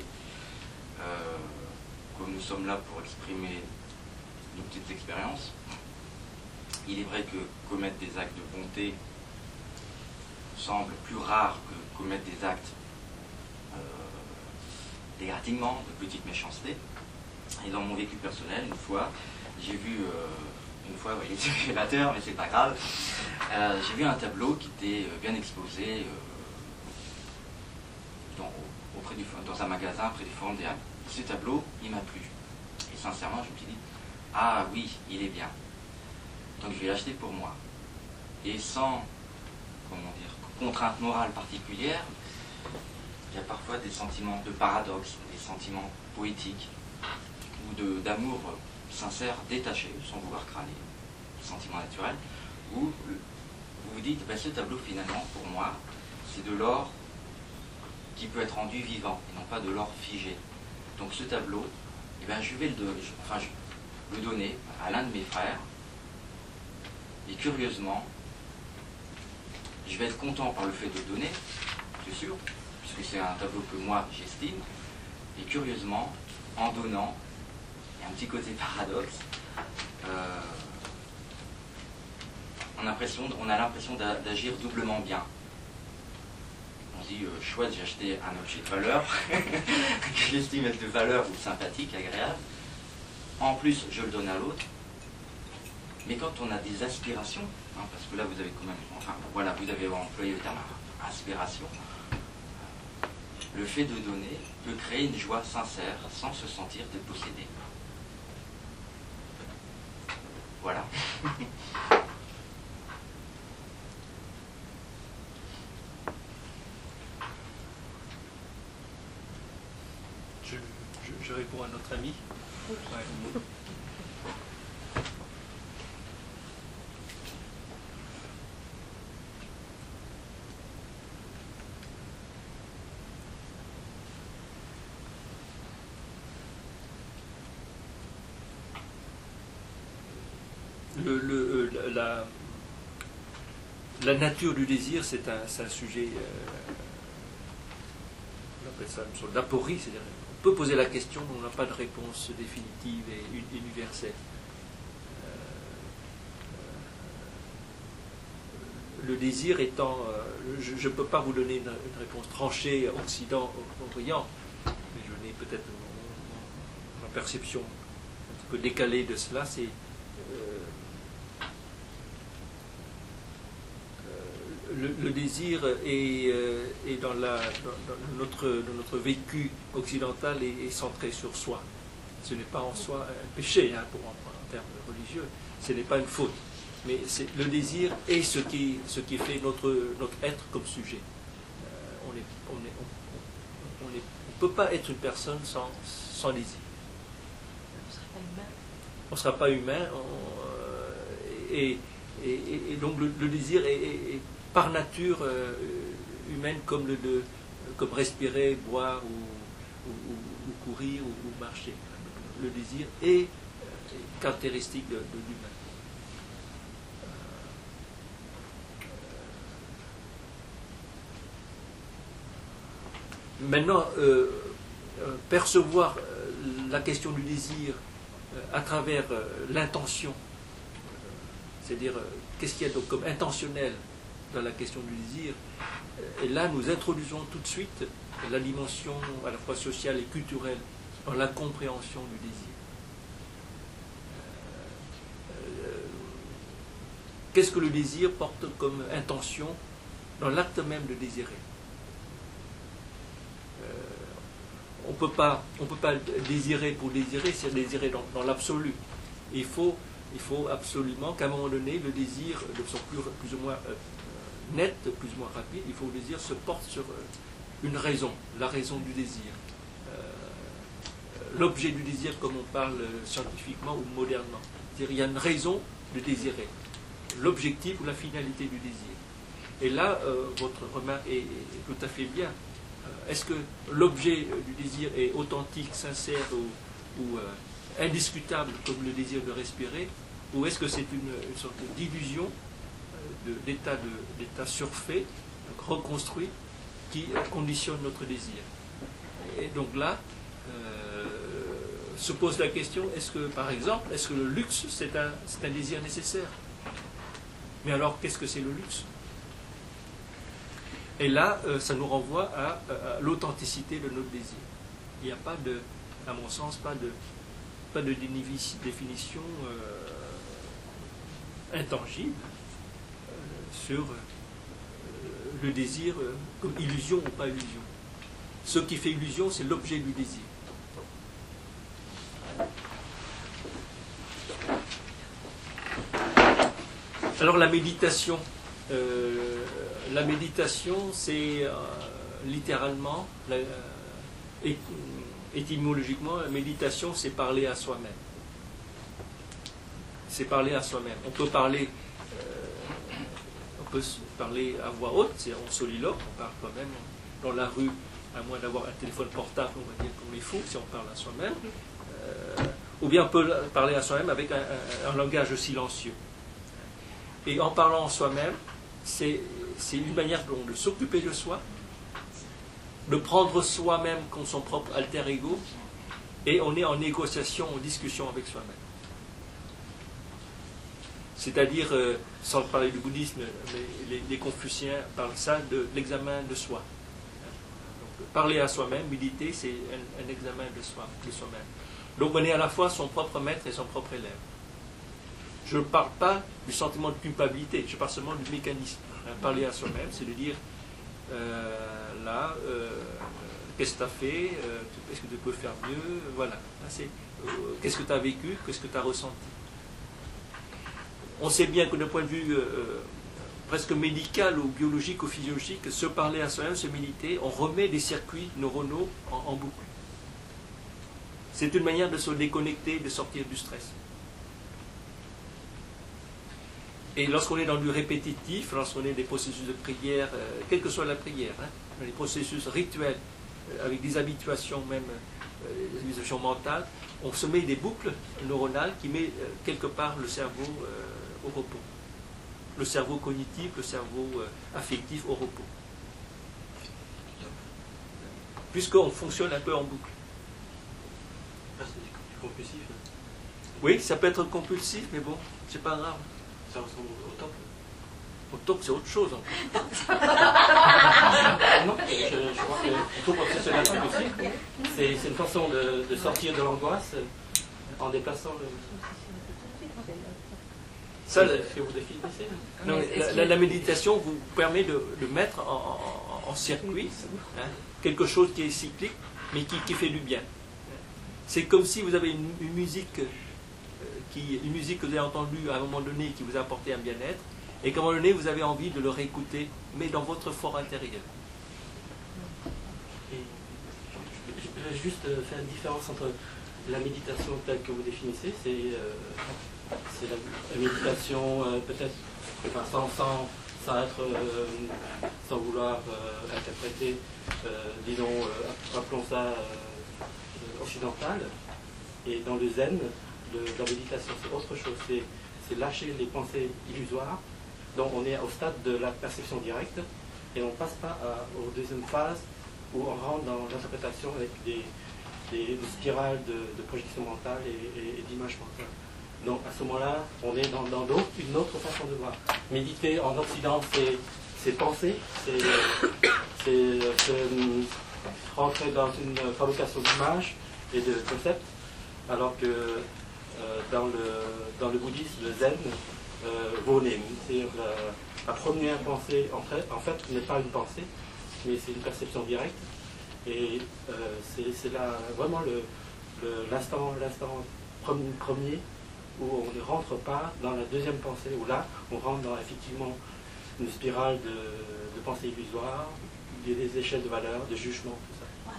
Comme nous sommes là pour exprimer nos petites expériences, il est vrai que commettre des actes de bonté semble plus rare que commettre des actes d'égratignement, de petite méchanceté. Et dans mon vécu personnel, une fois, j'ai vu, il était révélateur, mais c'est pas grave, j'ai vu un tableau qui était bien exposé dans un magasin près du Forum des Halles. Ce tableau, il m'a plu. Et sincèrement, je me suis dit, ah oui, il est bien. Donc je vais l'acheter pour moi. Et sans, contrainte morale particulière, il y a parfois des sentiments de paradoxe, des sentiments poétiques, ou d'amour sincère, détaché, sans vouloir crâner, des sentiments naturels, où vous vous dites, ce tableau finalement, pour moi, c'est de l'or qui peut être rendu vivant, et non pas de l'or figé. Donc ce tableau, je vais le donner à l'un de mes frères, et curieusement, je vais être content par le fait de le donner, c'est sûr, puisque c'est un tableau que moi j'estime, et curieusement, en donnant, il y a un petit côté paradoxe, on a l'impression d'agir doublement bien. On se dit, chouette, j'ai acheté un objet de valeur, que j'estime être de valeur ou sympathique, agréable. En plus, je le donne à l'autre. Mais quand on a des aspirations, hein, parce que là vous avez quand même, enfin voilà, vous avez employé le terme aspiration, le fait de donner peut créer une joie sincère sans se sentir dépossédé. Voilà. Je réponds à notre ami. Ouais. La nature du désir, c'est un sujet, on appelle ça une sorte d'aporie, c'est-à-dire on peut poser la question, mais on n'a pas de réponse définitive et universelle. Le désir étant, je ne peux pas vous donner une réponse tranchée, Occident, Orient, mais je n'ai peut-être ma perception un petit peu décalée de cela, c'est le désir est dans notre vécu occidental est centré sur soi. Ce n'est pas en soi un péché, hein, en termes religieux, ce n'est pas une faute. Mais le désir est ce qui fait notre être comme sujet. On ne peut pas être une personne sans désir. On ne sera pas humain. Et donc le désir est par nature humaine comme respirer, boire ou courir ou marcher. Le désir est caractéristique de l'humain. Maintenant, percevoir la question du désir à travers l'intention, c'est-à-dire qu'est-ce qu'il y a donc comme intentionnel dans la question du désir, et là nous introduisons tout de suite la dimension à la fois sociale et culturelle dans la compréhension du désir. Qu'est-ce que le désir porte comme intention dans l'acte même de désirer? On ne peut pas désirer pour désirer, c'est désirer dans l'absolu. Il faut absolument qu'à un moment donné, le désir, de façon plus ou moins nette, plus ou moins rapide, il faut que le désir se porte sur une raison, la raison du désir. L'objet du désir, comme on parle scientifiquement ou modernement. C'est-à-dire, il y a une raison de désirer, l'objectif ou la finalité du désir. Et là, votre remarque est tout à fait bien. Est-ce que l'objet du désir est authentique, sincère ou indiscutable comme le désir de respirer, ou est-ce que c'est une sorte d'illusion d'état surfait, reconstruit, qui conditionne notre désir? Et donc là, se pose la question, est-ce que, par exemple, est-ce que le luxe, c'est un désir nécessaire? Mais alors, qu'est-ce que c'est le luxe? Et là, ça nous renvoie à l'authenticité de notre désir. Il n'y a pas à mon sens, pas de définition intangible sur le désir comme illusion ou pas illusion. Ce qui fait illusion, c'est l'objet du désir. Alors la méditation, c'est littéralement, étymologiquement, la méditation, c'est parler à soi-même. C'est parler à soi-même. On peut parler à voix haute, c'est en soliloque, on parle soi-même dans la rue, à moins d'avoir un téléphone portable, on va dire qu'on est fou si on parle à soi-même. Ou bien on peut parler à soi-même avec un langage silencieux. Et en parlant à soi-même, c'est une manière de s'occuper de soi, de prendre soi-même comme son propre alter ego, et on est en négociation, en discussion avec soi-même. C'est-à-dire, sans parler du bouddhisme, mais les confuciens parlent ça de l'examen de soi. Donc, parler à soi-même, méditer, c'est un examen de soi-même. Donc on est à la fois son propre maître et son propre élève. Je ne parle pas du sentiment de culpabilité, je parle seulement du mécanisme. Parler à soi-même, c'est de dire, qu'est-ce que tu as fait, est-ce que tu peux faire mieux, voilà. Qu'est-ce que tu as vécu, qu'est-ce que tu as ressenti. On sait bien que d'un point de vue presque médical ou biologique ou physiologique, se parler à soi-même, se méditer, on remet des circuits neuronaux en boucle. C'est une manière de se déconnecter, de sortir du stress. Et lorsqu'on est dans du répétitif, lorsqu'on est des processus de prière, quelle que soit la prière, les processus rituels, avec des habituations même, des habituations mentales, on se met des boucles neuronales qui met quelque part le cerveau au repos. Le cerveau cognitif, le cerveau affectif au repos. Puisqu'on fonctionne un peu en boucle. C'est compulsif. Oui, ça peut être compulsif, mais bon, c'est pas grave. Ça ressemble au top. Au top, c'est autre chose. Non, je crois que pour obsessionnel aussi, c'est une façon de sortir de l'angoisse en déplaçant le. Ça, que vous définissez. Non, la méditation vous permet de mettre en circuit quelque chose qui est cyclique, mais qui fait du bien. C'est comme si vous avez une musique que vous avez entendue à un moment donné qui vous a apporté un bien-être, et qu'à un moment donné vous avez envie de le réécouter, mais dans votre fort intérieur. Je vais juste faire une différence entre la méditation telle que vous définissez, c'est la méditation peut-être sans vouloir interpréter, disons, appelons ça occidental, et dans le zen, la méditation c'est autre chose, c'est lâcher les pensées illusoires, donc on est au stade de la perception directe, et on ne passe pas aux deuxième phase, où on rentre dans l'interprétation avec des spirales de projection mentale et d'image mentale. Donc à ce moment-là, on est dans une autre façon de voir. Méditer en Occident, c'est penser, c'est rentrer dans une fabrication d'images et de concepts, alors que dans le bouddhisme, le zen, vonem, c'est-à-dire la première pensée, en fait, n'est pas une pensée, mais c'est une perception directe. Et c'est là vraiment l'instant premier où on ne rentre pas dans la deuxième pensée, où là, on rentre dans effectivement une spirale de pensée illusoire, des échelles de valeur, de jugement, tout ça. Voilà.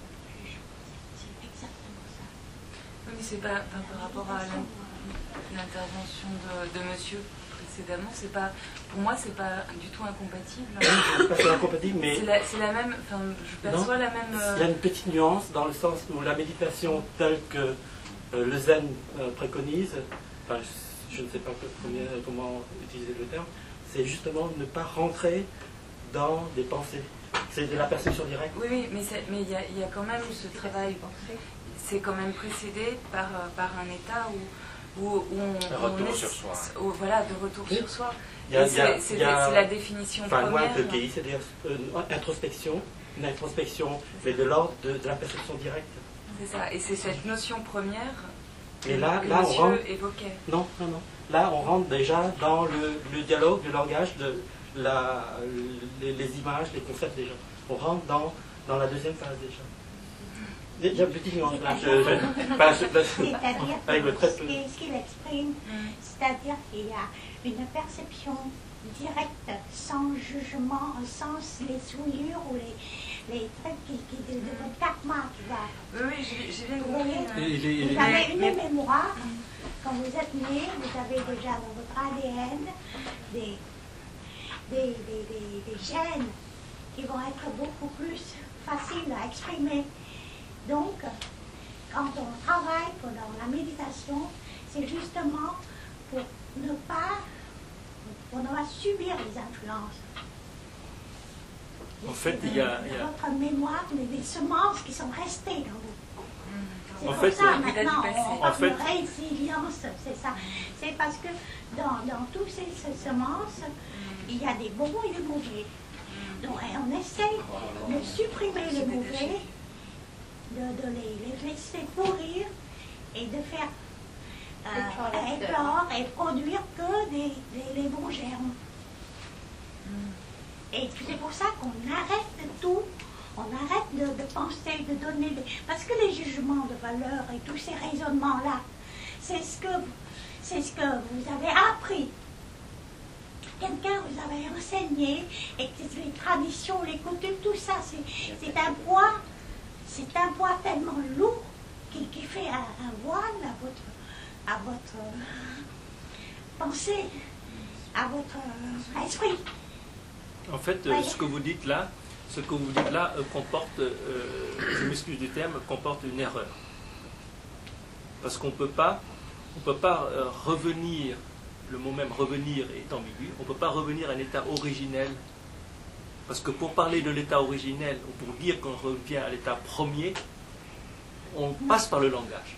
C'est exactement ça. Oui, mais c'est pas par rapport à l'intervention de monsieur précédemment, c'est pas, pour moi, c'est pas du tout incompatible. C'est incompatible, mais c'est la même, enfin, je perçois la même. Il y a une petite nuance dans le sens où la méditation telle que le zen préconise, enfin, je ne sais pas comment utiliser le terme, c'est justement ne pas rentrer dans des pensées. C'est de la perception directe. Oui, mais il y a quand même ce travail. C'est quand même précédé par un état où on retour sur soi. Voilà, de retour sur soi. C'est la définition enfin, première. c'est-à-dire une introspection, mais de l'ordre de la perception directe. C'est ça, et c'est cette notion première et là, que on monsieur rentre... évoquait. Non. Là, on rentre déjà dans le dialogue, le langage, les images, les concepts déjà. On rentre dans la deuxième phase déjà. Il y a une petite nuance là. C'est-à-dire ce qu'il exprime, c'est-à-dire qu'il y a une perception directe, sans jugement, sans les souillures ou les trucs de votre karma qui va. Oui, j'ai bien Vous compris. voyez, vous avez une mémoire, quand vous êtes né, vous avez déjà dans votre ADN des gènes qui vont être beaucoup plus faciles à exprimer. Donc, quand on travaille pendant la méditation, c'est justement pour ne pas subir les influences. En fait, il y a votre mémoire, des semences qui sont restées dans vous. c'est En pour fait, ça, il a maintenant, du passé. on parle En fait- de résilience, c'est ça. C'est parce que dans toutes ces semences, il y a des bons et des mauvais. Donc, on essaie de supprimer les mauvais, de les laisser pourrir et de faire éclore et produire que les bons germes. Et c'est pour ça qu'on arrête tout, on arrête de penser, de donner parce que les jugements de valeur et tous ces raisonnements-là, c'est ce que vous avez appris. Quelqu'un vous avait enseigné, et que les traditions, les coutumes, tout ça, c'est un poids tellement lourd qui fait un voile à votre pensée, à votre esprit. En fait, ce que vous dites là comporte, je m'excuse du terme, comporte une erreur. Parce qu'on ne peut pas revenir, le mot même revenir est ambigu, on ne peut pas revenir à un état originel. Parce que pour parler de l'état originel, ou pour dire qu'on revient à l'état premier, on passe par le langage.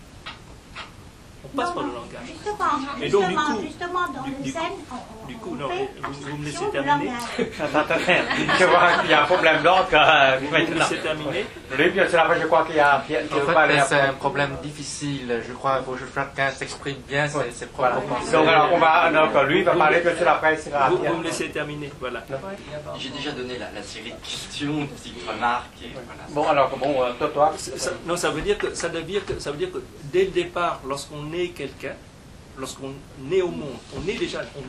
On passe par le langage. Et donc, Justement, dans le zen, du coup, on non, fait vous me laissez abstraction du terminer. langage. Attends, je vois qu'il y a un problème d'ordre Vous me maintenant. laissez terminer. Lui, bien sûr, après, je crois qu'il y a Pierre qui En veut fait, parler c'est après. un problème difficile. Je crois qu'il faut que chacun s'exprime bien ses Voilà. propres pensées. Donc, alors, donc, lui va parler, bien sûr, après, c'est Vous Pierre. me laissez terminer. Voilà. J'ai déjà donné la série de questions, de petites remarques. Et voilà. Bon, alors, toi. Non, ça veut dire que dès le départ, lorsqu'on est quelqu'un, lorsqu'on est au monde, on est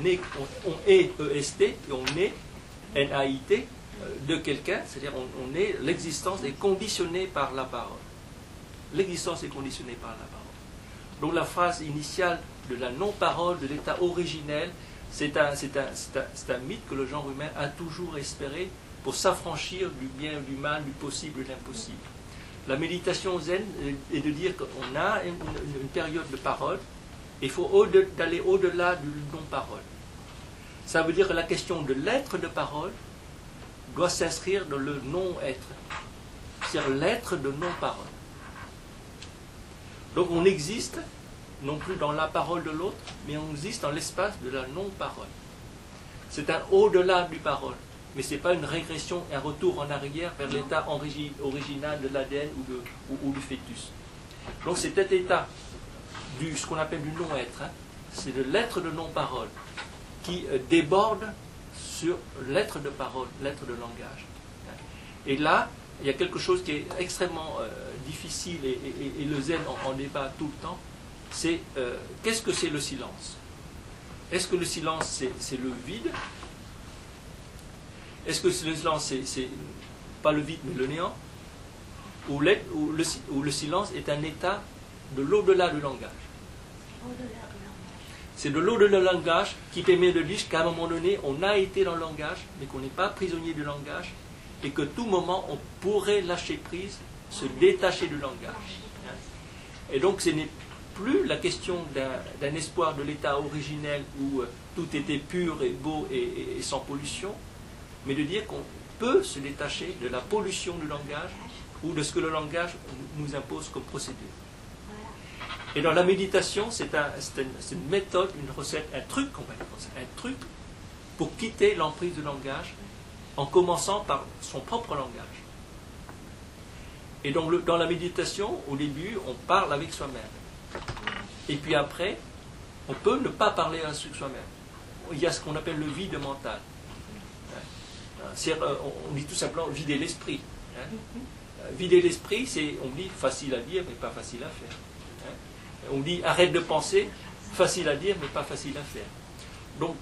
EST et on est NAIT de quelqu'un, c'est-à-dire on est, l'existence est conditionnée par la parole. L'existence est conditionnée par la parole. Donc la phrase initiale de la non-parole, de l'état originel, c'est un mythe que le genre humain a toujours espéré pour s'affranchir du bien, du mal, du possible, de l'impossible. La méditation zen est de dire qu'on a une période de parole, il faut d'aller au-delà du non-parole. Ça veut dire que la question de l'être de parole doit s'inscrire dans le non-être, c'est-à-dire l'être de non-parole. Donc on existe, non plus dans la parole de l'autre, mais on existe dans l'espace de la non-parole. C'est un au-delà du parole, mais ce n'est pas une régression, un retour en arrière vers l'état original de l'ADN ou du fœtus. Donc c'est cet état ce qu'on appelle du non-être, c'est de l'être de non-parole qui déborde sur l'être de parole, l'être de langage. Et là, il y a quelque chose qui est extrêmement difficile et le zen en débat tout le temps, c'est qu'est-ce que c'est le silence? Est-ce que le silence c'est le vide? Est-ce que le silence c'est pas le vide mais le néant? Ou le silence est un état de l'au-delà du langage? C'est de l'au-delà du langage qui permet de dire qu'à un moment donné, on a été dans le langage, mais qu'on n'est pas prisonnier du langage, et que tout moment, on pourrait lâcher prise, se détacher du langage. Et donc, ce n'est plus la question d'un espoir de l'état originel où tout était pur et beau et sans pollution, mais de dire qu'on peut se détacher de la pollution du langage ou de ce que le langage nous impose comme procédure. Et dans la méditation, c'est une méthode, une recette, un truc, on va dire, un truc pour quitter l'emprise du langage en commençant par son propre langage. Et donc dans la méditation, au début, on parle avec soi-même. Et puis après, on peut ne pas parler avec soi-même. Il y a ce qu'on appelle le vide mental. On dit tout simplement vider l'esprit. Vider l'esprit, on dit facile à dire, mais pas facile à faire. On dit arrête de penser, facile à dire, mais pas facile à faire. Donc,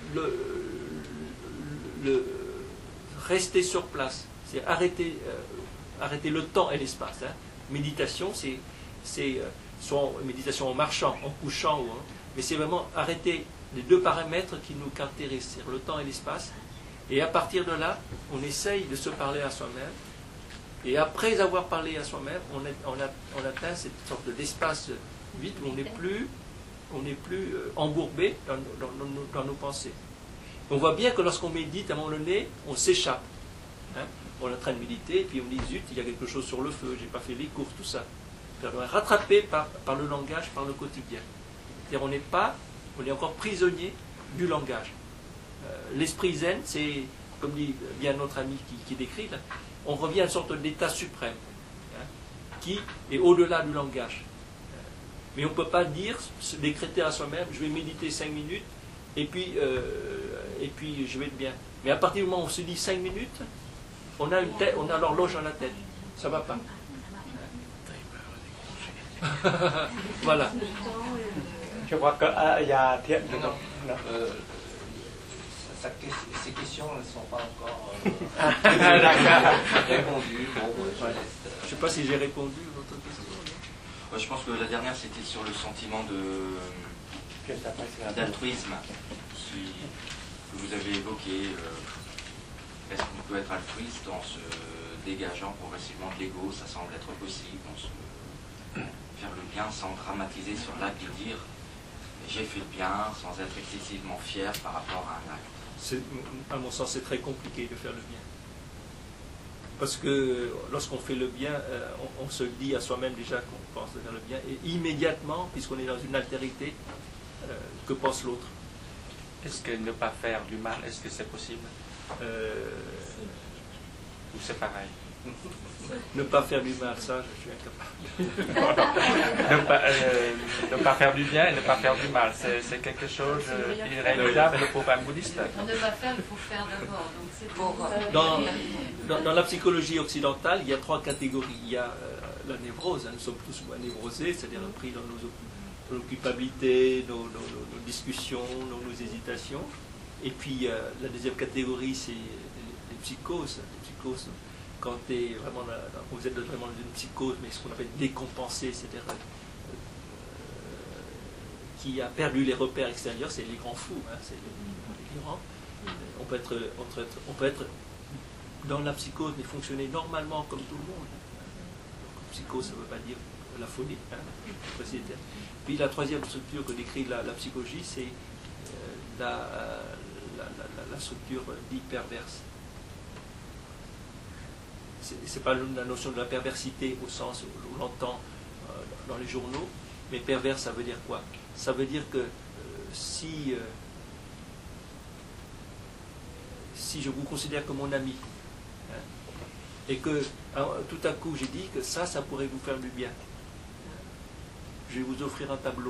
rester sur place, c'est arrêter le temps et l'espace. Méditation, c'est soit méditation en marchant, en couchant, mais c'est vraiment arrêter les deux paramètres qui nous caractérisent, c'est-à-dire le temps et l'espace. Et à partir de là, on essaye de se parler à soi-même. Et après avoir parlé à soi-même, on atteint cette sorte d'espace vide où on n'est plus embourbé dans nos pensées. On voit bien que lorsqu'on médite, à un moment donné, on s'échappe. On est en train de méditer, et puis on dit, zut, il y a quelque chose sur le feu, j'ai pas fait les courses, tout ça. rattrapé par le langage, par le quotidien. C'est-à-dire on est encore prisonnier du langage. L'esprit zen, c'est, comme dit bien notre ami qui décrit, là, on revient à une sorte d'état suprême, hein, qui est au-delà du langage. Mais on ne peut pas dire, se décréter à soi-même, je vais méditer 5 minutes, et puis je vais être bien. Mais à partir du moment où on se dit 5 minutes, on a l'horloge dans la tête. Ça ne va pas. Voilà. Je crois qu'il y a... Ces questions ne sont pas encore D'accord. répondues. Bon, Je ne sais pas si j'ai répondu à votre question. Ouais, je pense que la dernière, c'était sur le sentiment d'altruisme que vous avez évoqué. Est-ce qu'on peut être altruiste en se dégageant progressivement de l'ego? Ça semble être possible. Faire le bien sans dramatiser sur l'acte de dire j'ai fait le bien, sans être excessivement fier par rapport à un acte. À mon sens, c'est très compliqué de faire le bien. Parce que lorsqu'on fait le bien, on se dit à soi-même déjà qu'on pense de faire le bien, et immédiatement, puisqu'on est dans une altérité, que pense l'autre? Est-ce que ne pas faire du mal, est-ce que c'est possible? Ou c'est pareil? Ne pas faire du mal, ça, je suis incapable. Ne pas faire du bien et ne pas faire du mal, c'est quelque chose d'irréalisable, le programme bouddhiste. Pour ne pas faire, il faut faire d'abord. Donc c'est pour... Dans la psychologie occidentale, il y a 3 catégories. Il y a la névrose, hein, nous sommes tous névrosés, c'est-à-dire pris dans nos occupables, nos discussions, nos hésitations. Et puis la deuxième catégorie, c'est les psychoses. Les psychoses, quand vous êtes vraiment dans une psychose, mais ce qu'on appelle décompensé, c'est-à-dire qui a perdu les repères extérieurs, c'est les grands fous, hein, c'est les grands. On peut être dans la psychose, mais fonctionner normalement comme tout le monde. Donc, psychose, ça ne veut pas dire la folie. Hein, puis la troisième structure que décrit la psychologie, c'est la structure dite perverse. C'est pas la notion de la perversité au sens où on l'entend dans les journaux, mais perverse, ça veut dire quoi? Ça veut dire que si je vous considère comme mon ami, hein, et que tout à coup j'ai dit que ça pourrait vous faire du bien, je vais vous offrir un tableau.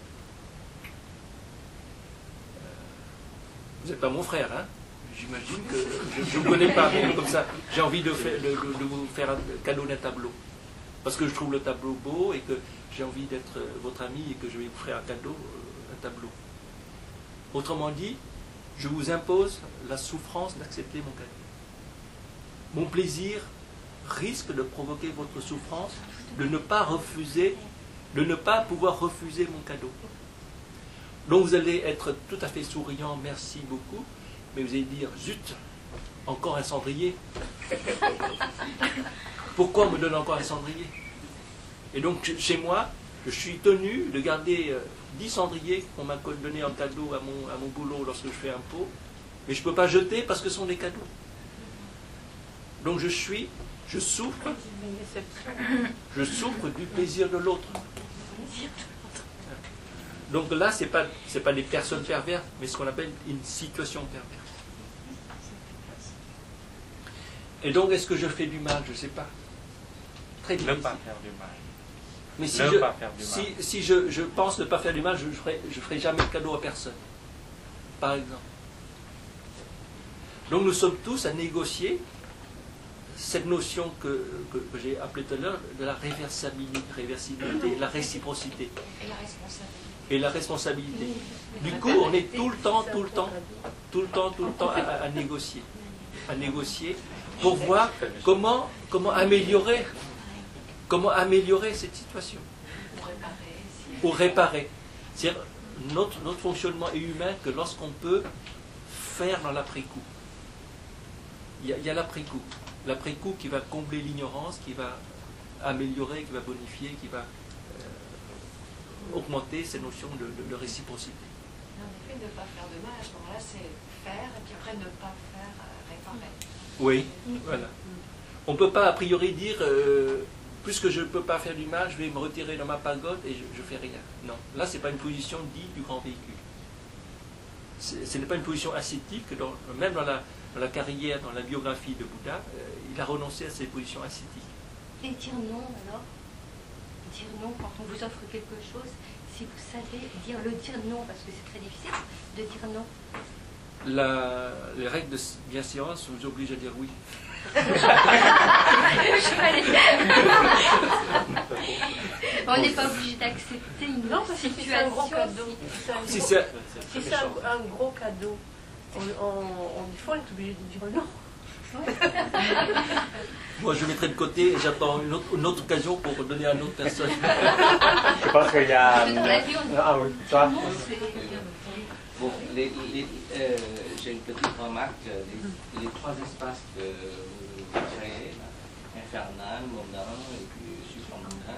Vous n'êtes pas mon frère, hein? J'imagine que je ne vous connais pas, mais comme ça, j'ai envie de vous faire un cadeau d'un tableau. Parce que je trouve le tableau beau et que j'ai envie d'être votre ami et que je vais vous faire un cadeau, un tableau. Autrement dit, je vous impose la souffrance d'accepter mon cadeau. Mon plaisir risque de provoquer votre souffrance, de ne pas pouvoir refuser mon cadeau. Donc vous allez être tout à fait souriant, merci beaucoup, mais vous allez dire, zut, encore un cendrier. Pourquoi on me donne encore un cendrier? Et donc chez moi, je suis tenu de garder 10 cendriers qu'on m'a donné en cadeau à mon boulot lorsque je fais un pot, mais je ne peux pas jeter parce que ce sont des cadeaux. Donc je souffre du plaisir de l'autre. Donc là, ce n'est pas des personnes perverses, mais ce qu'on appelle une situation perverse. Et donc, est-ce que je fais du mal? Je ne sais pas. Très difficile. Ne pas faire du mal. Mais si je pense ne pas faire du mal, je ne ferai jamais de cadeau à personne. Par exemple. Donc nous sommes tous à négocier cette notion que j'ai appelée tout à l'heure de la réversibilité, la réciprocité. Et la responsabilité. Du coup, on est tout le temps à négocier. À négocier pour voir comment améliorer cette situation. Ou réparer. C'est-à-dire, notre fonctionnement est humain que lorsqu'on peut faire dans l'après-coup. Il y a l'après-coup. L'après-coup qui va combler l'ignorance, qui va améliorer, qui va bonifier, qui va augmenter ces notions de réciprocité. En effet, ne pas faire de mal, à ce moment-là, c'est faire, et puis après ne pas faire, réparer. Oui, voilà. On ne peut pas a priori dire puisque je ne peux pas faire du mal, je vais me retirer dans ma pagode et je ne fais rien. Non, là, ce n'est pas une position dite du grand véhicule. Ce n'est pas une position ascétique, même dans la carrière, dans la biographie de Bouddha, il a renoncé à ses positions ascétiques. Et dire non, alors? Dire non quand on vous offre quelque chose, si vous savez dire non, parce que c'est très difficile de dire non. Les règles de bienséance vous obligent à dire oui. On n'est pas obligé d'accepter une situation. C'est un gros cadeau. Si c'est un gros cadeau, il faut être obligé de dire non. Moi, je mettrai de côté et j'attends une autre occasion pour donner à une autre personne. Je pense qu'il y a... Ah oui, toi. Bon, j'ai une petite remarque. Les trois espaces que vous créez, infernal, mondain et puis supramondain,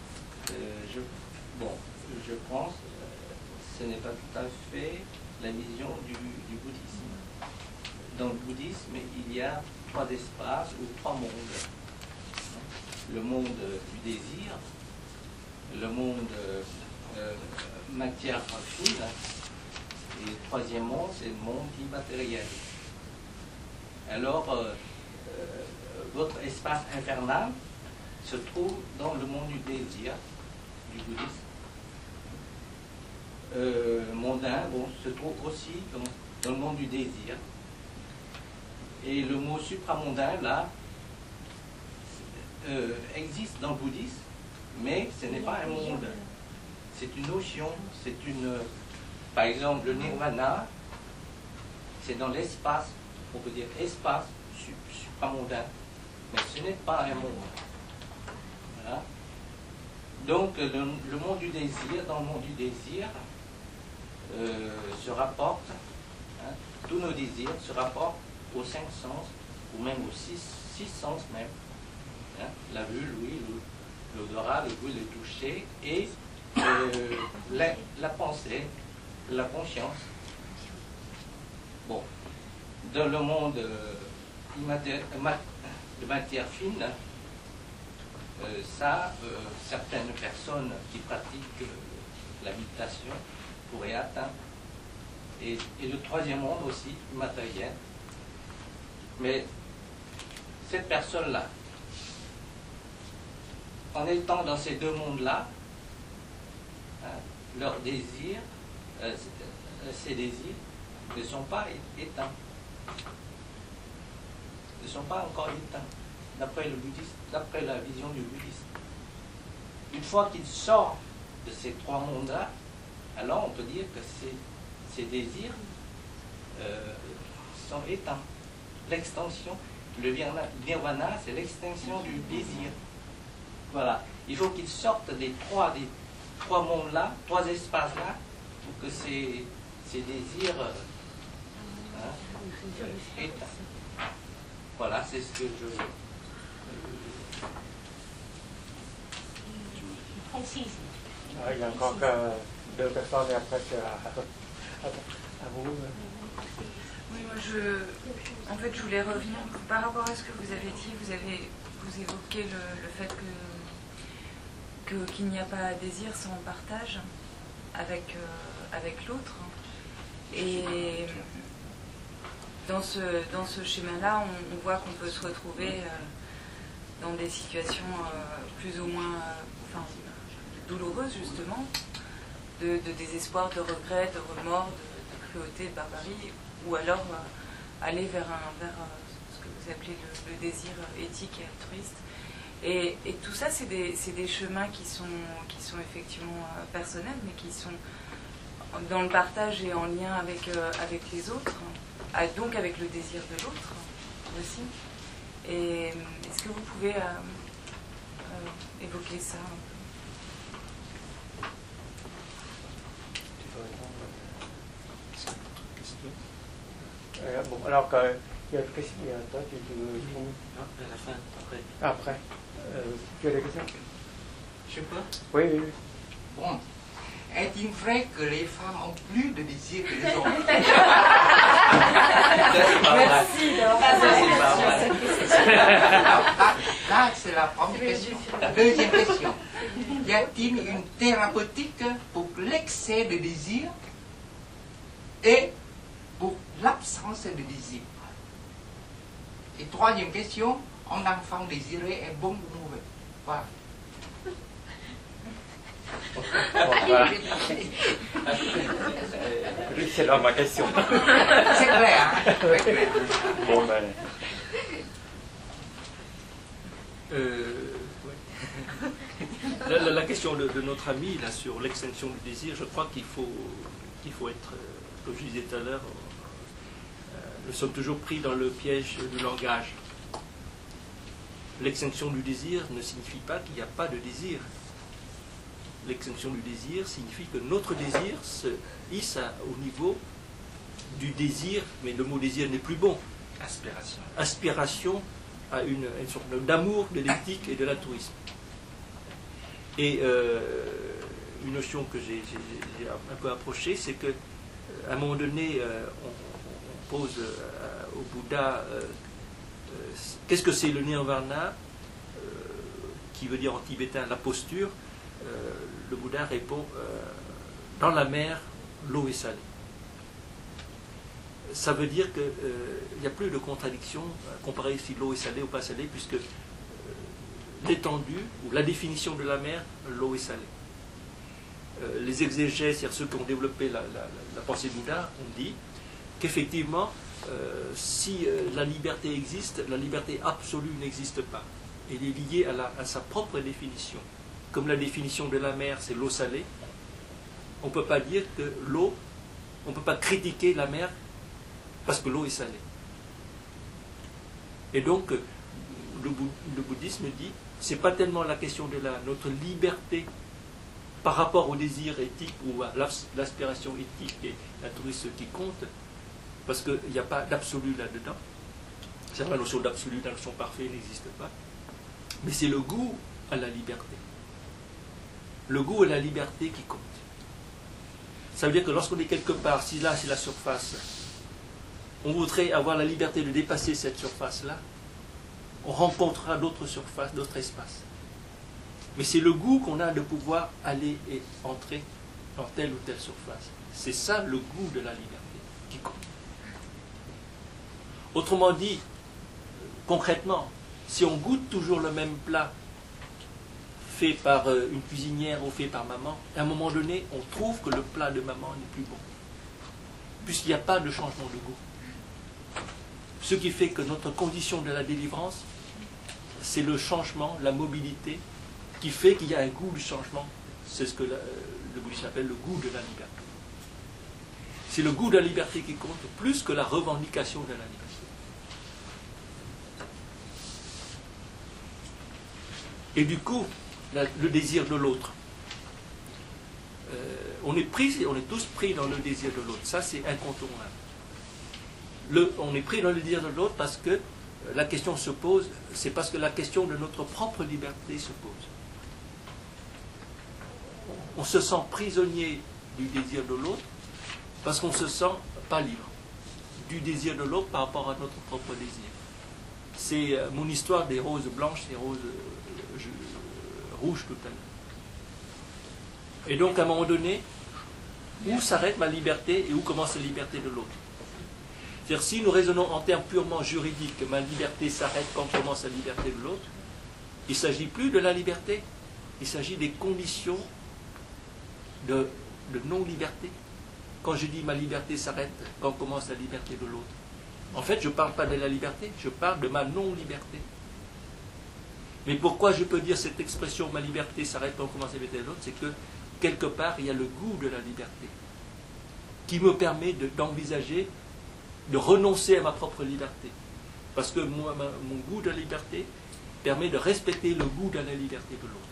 je pense que ce n'est pas tout à fait la vision du bouddhisme. Dans le bouddhisme, il y a trois espaces ou trois mondes. Le monde du désir, le monde matière fine, et le troisième monde, c'est le monde immatériel. Alors, votre espace infernal se trouve dans le monde du désir, du bouddhisme. Mondain, se trouve aussi dans le monde du désir. Et le mot supramondain, là, existe dans le bouddhisme, mais ce n'est pas un monde. C'est une notion, c'est une... Par exemple, le nirvana, c'est dans l'espace, on peut dire espace supramondain, mais ce n'est pas un monde. Voilà. Donc, le monde du désir, dans le monde du désir, se rapporte, tous nos désirs se rapportent aux cinq sens, ou même aux six sens même. La vue, l'ouïe, l'odorat, le goût, le toucher, et la pensée, la conscience. Bon, dans le monde de matière fine, certaines personnes qui pratiquent la méditation pourraient atteindre. Et le troisième monde aussi, matériel. Mais cette personne-là, en étant dans ces deux mondes-là, leurs désirs, ces désirs ne sont pas éteints. Ne sont pas encore éteints, d'après le bouddhisme, d'après la vision du bouddhisme. Une fois qu'ils sortent de ces trois mondes-là, alors on peut dire que ces désirs sont éteints. L'extension, le nirvana, c'est l'extinction du désir. Voilà. Il faut qu'ils sortent des trois mondes-là, trois espaces-là, pour que ces désirs éteints. Voilà, c'est ce que je... Il y a encore deux personnes et après c'est à vous. Oui, moi en fait, je voulais revenir par rapport à ce que vous avez dit. Vous évoquez le fait qu'il n'y a pas désir sans partage avec l'autre. Et dans ce schéma-là, on voit qu'on peut se retrouver dans des situations plus ou moins douloureuses, justement, de désespoir, de regret, de remords, de cruauté, de barbarie, ou alors aller vers ce que vous appelez le désir éthique et altruiste. Et tout ça, c'est des chemins qui sont effectivement personnels, mais qui sont dans le partage et en lien avec les autres, donc avec le désir de l'autre aussi. Et est-ce que vous pouvez évoquer ça un peu? Bon, alors il y a une question, toi tu veux... Non, à la fin, après. Après. Tu as des questions? Je peux? Oui. Bon. Est-il vrai que les femmes ont plus de désir que les hommes? Merci d'avoir posé cette question. Là, c'est la première question. La deuxième question. Y a-t-il une thérapeutique pour l'excès de désir et pour l'absence de désir? Et troisième question, un enfant désiré est bon ou mauvais? Voilà. C'est là ma question. C'est clair, hein? C'est clair. Bon, ben, La question de notre ami là, sur l'extinction du désir, je crois qu'il faut être, comme je disais tout à l'heure, nous sommes toujours pris dans le piège du langage. L'extinction du désir ne signifie pas qu'il n'y a pas de désir. L'extinction du désir signifie que notre désir se hisse au niveau du désir, mais le mot désir n'est plus bon. Aspiration. Aspiration à une sorte d'amour de l'éthique et de l'altruisme. Et une notion que j'ai un peu approchée, c'est que à un moment donné, on pose au Bouddha qu'est-ce que c'est le nirvana, qui veut dire en tibétain la posture. Le Bouddha répond dans la mer, l'eau est salée. Ça veut dire qu'il n'y a plus de contradiction à comparer si l'eau est salée ou pas salée, puisque l'étendue ou la définition de la mer, l'eau est salée. Les exégèses, c'est-à-dire ceux qui ont développé la pensée Bouddha, ont dit qu'effectivement, si la liberté existe, la liberté absolue n'existe pas. Elle est liée à sa propre définition. Comme la définition de la mer, c'est l'eau salée, on ne peut pas dire que l'eau, on ne peut pas critiquer la mer parce que l'eau est salée. Et donc, le bouddhisme dit, c'est pas tellement la question de notre liberté par rapport au désir éthique ou à l'aspiration éthique et altruiste qui compte, parce qu'il n'y a pas d'absolu là-dedans. C'est la notion d'absolu, la notion parfait n'existe pas. Mais c'est le goût à la liberté. Le goût à la liberté qui compte. Ça veut dire que lorsqu'on est quelque part, si là c'est la surface, on voudrait avoir la liberté de dépasser cette surface-là, on rencontrera d'autres surfaces, d'autres espaces. Mais c'est le goût qu'on a de pouvoir aller et entrer dans telle ou telle surface. C'est ça le goût de la liberté qui compte. Autrement dit, concrètement, si on goûte toujours le même plat fait par une cuisinière ou fait par maman, à un moment donné, on trouve que le plat de maman n'est plus bon. Puisqu'il n'y a pas de changement de goût. Ce qui fait que notre condition de la délivrance, c'est le changement, la mobilité, qui fait qu'il y a un goût du changement. C'est ce que le bouddhisme appelle le goût de la liberté. C'est le goût de la liberté qui compte, plus que la revendication de la liberté. Et du coup, le désir de l'autre. On est tous pris dans le désir de l'autre. Ça, c'est incontournable. On est pris dans le désir de l'autre parce que la question se pose, c'est parce que la question de notre propre liberté se pose. On se sent prisonnier du désir de l'autre parce qu'on ne se sent pas libre du désir de l'autre par rapport à notre propre désir. C'est mon histoire des roses blanches et roses rouges tout à l'heure. Et donc, à un moment donné, où s'arrête ma liberté et où commence la liberté de l'autre? C'est-à-dire, si nous raisonnons en termes purement juridiques, que ma liberté s'arrête quand commence la liberté de l'autre, il ne s'agit plus de la liberté, il s'agit des conditions de non-liberté. Quand je dis ma liberté s'arrête quand commence la liberté de l'autre, en fait, je ne parle pas de la liberté, je parle de ma non-liberté. Mais pourquoi je peux dire cette expression, ma liberté s'arrête quand commence la liberté de l'autre? C'est que, quelque part, il y a le goût de la liberté qui me permet d'envisager de renoncer à ma propre liberté. Parce que moi, mon goût de la liberté permet de respecter le goût de la liberté de l'autre.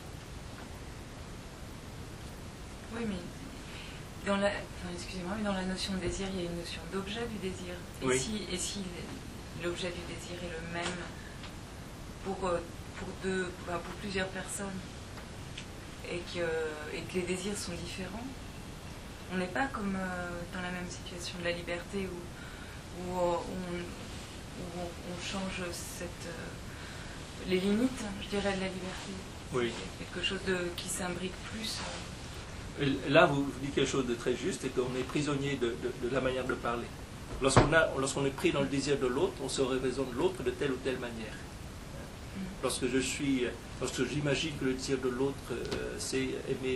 Oui, mais excusez-moi, mais dans la notion de désir, il y a une notion d'objet du désir. Et oui. si l'objet du désir est le même pour plusieurs personnes et que les désirs sont différents, on n'est pas comme dans la même situation de la liberté où on change les limites, je dirais, de la liberté. Oui. Quelque chose qui s'imbrique plus. Là, vous dites quelque chose de très juste, et qu'on est prisonnier de la manière de parler. Lorsqu'on est pris dans le désir de l'autre, on se représente l'autre de telle ou telle manière. Lorsque j'imagine que le désir de l'autre, c'est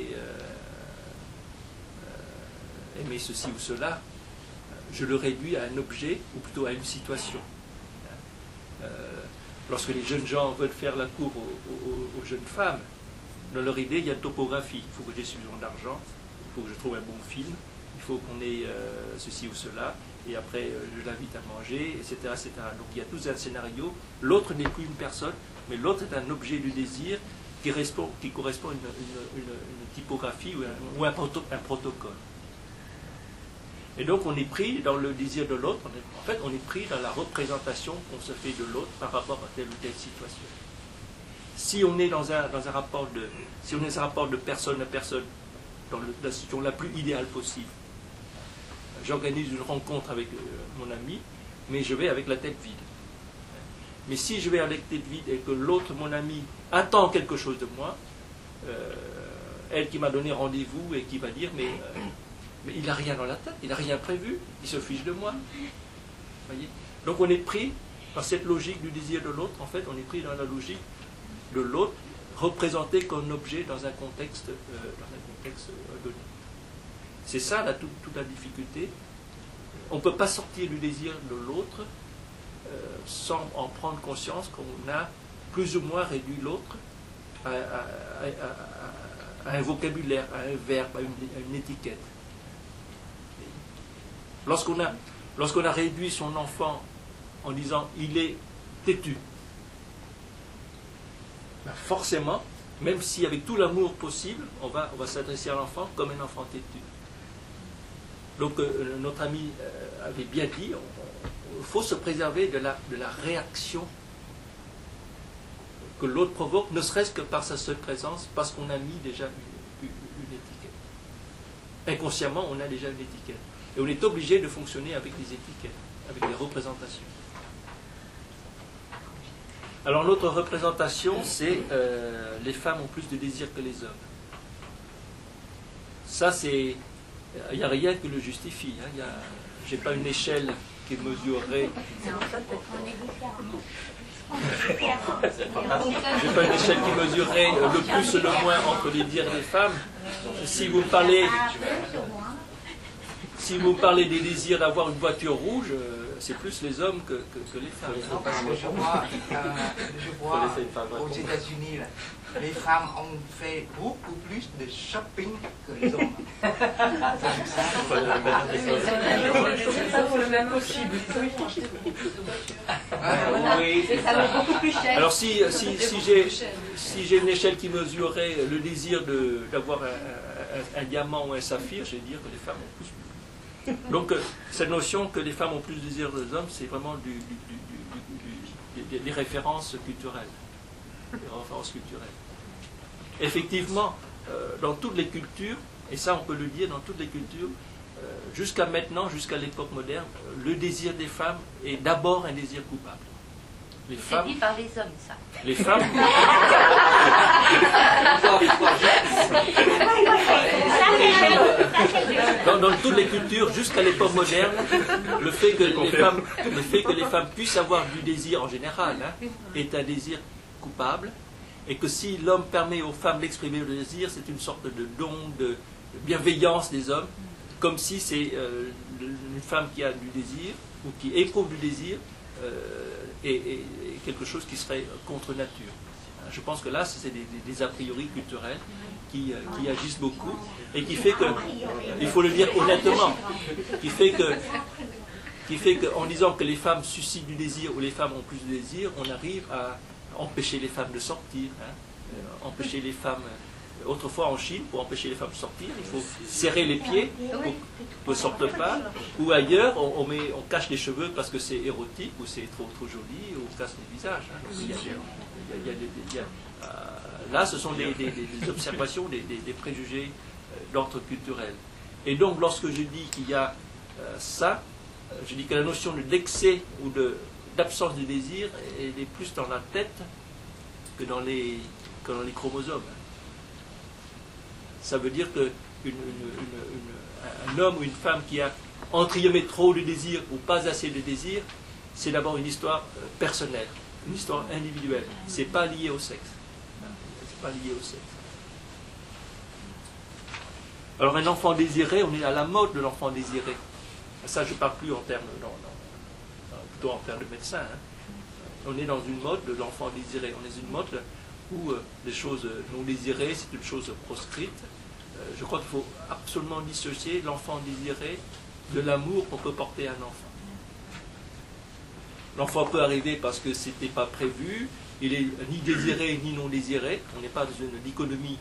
aimer ceci ou cela, je le réduis à un objet, ou plutôt à une situation. Lorsque les jeunes gens veulent faire la cour aux jeunes femmes, dans leur idée, il y a une topographie. Il faut que j'ai suffisamment d'argent, il faut que je trouve un bon film, il faut qu'on ait ceci ou cela, et après je l'invite à manger, etc., etc. Donc il y a tout un scénario. L'autre n'est plus une personne, mais l'autre est un objet du désir qui correspond à une typographie ou un protocole. Et donc on est pris dans le désir de l'autre, en fait on est pris dans la représentation qu'on se fait de l'autre par rapport à telle ou telle situation. Si on est dans un rapport de personne à personne, dans la situation la plus idéale possible, j'organise une rencontre avec mon ami, mais je vais avec la tête vide. Mais si je vais avec la tête vide et que l'autre, mon ami, attend quelque chose de moi, elle qui m'a donné rendez-vous et qui va dire mais il n'a rien dans la tête, il n'a rien prévu, il se fiche de moi. Voyez. Donc on est pris dans cette logique du désir de l'autre, en fait on est pris dans la logique de l'autre représenté comme objet dans un contexte donné. C'est ça toute la difficulté. On ne peut pas sortir du désir de l'autre sans en prendre conscience qu'on a plus ou moins réduit l'autre à un vocabulaire, à un verbe, à une étiquette. Lorsqu'on a réduit son enfant en disant il est têtu, ben forcément, même si avec tout l'amour possible, on va s'adresser à l'enfant comme un enfant têtu. Donc notre ami avait bien dit, il faut se préserver de la réaction que l'autre provoque, ne serait-ce que par sa seule présence, parce qu'on a mis déjà une étiquette. Inconsciemment, on a déjà une étiquette. Et on est obligé de fonctionner avec les étiquettes, avec les représentations. Alors notre représentation, c'est les femmes ont plus de désir que les hommes. Ça, c'est... Il n'y a rien qui le justifie. Hein. Je n'ai pas une échelle qui mesurerait... Je n'ai pas une échelle qui mesurerait le plus et le moins entre les dires des femmes. Si vous me parlez des désirs d'avoir une voiture rouge, c'est plus les hommes que les femmes. Non, parce que je vois aux États-Unis, les femmes ont fait beaucoup plus de shopping que les hommes. C'est le même possible. Oui, ça va beaucoup plus cher. Alors si j'ai une échelle qui mesurerait le désir d'avoir un diamant ou un saphir, je vais dire que les femmes ont plus. Donc cette notion que les femmes ont plus de désir que les hommes, c'est vraiment des références culturelles. Des références culturelles. Effectivement, dans toutes les cultures, et ça on peut le dire dans toutes les cultures, jusqu'à maintenant, jusqu'à l'époque moderne, le désir des femmes est d'abord un désir coupable. C'est dit par les hommes, ça. Les femmes. Dans toutes les cultures, jusqu'à l'époque moderne, le fait que les femmes puissent avoir du désir en général est un désir coupable, et que si l'homme permet aux femmes d'exprimer le désir, c'est une sorte de don, de bienveillance des hommes, comme si c'est une femme qui a du désir, ou qui éprouve du désir, et quelque chose qui serait contre nature. Je pense que là, c'est des a priori culturels qui agissent beaucoup, et qui fait que, il faut le dire honnêtement, qui fait qu'en disant que les femmes suscitent du désir ou les femmes ont plus de désir, on arrive à empêcher les femmes de sortir, empêcher les femmes... Autrefois en Chine, pour empêcher les femmes de sortir, il faut serrer les pieds pour qu'elles ne sortent pas. Ou ailleurs, on cache les cheveux parce que c'est érotique, ou c'est trop joli, ou on casse les visages. Là, ce sont des observations, des préjugés d'ordre culturel. Et donc, lorsque je dis qu'il y a ça, je dis que la notion d'excès ou d'absence de désir, elle est plus dans la tête que dans les chromosomes. Ça veut dire que un homme ou une femme qui a entre guillemets trop de désir ou pas assez de désir, c'est d'abord une histoire personnelle, une histoire individuelle. C'est pas lié au sexe. C'est pas lié au sexe. Alors un enfant désiré, on est à la mode de l'enfant désiré. Ça, je ne parle plus en termes, plutôt en termes de médecin. On est dans une mode de l'enfant désiré. On est dans une mode où les choses non désirées, c'est une chose proscrite. Je crois qu'il faut absolument dissocier l'enfant désiré de l'amour qu'on peut porter à un enfant. L'enfant peut arriver parce que ce n'était pas prévu, il est ni désiré ni non désiré. On n'est pas dans une dichotomie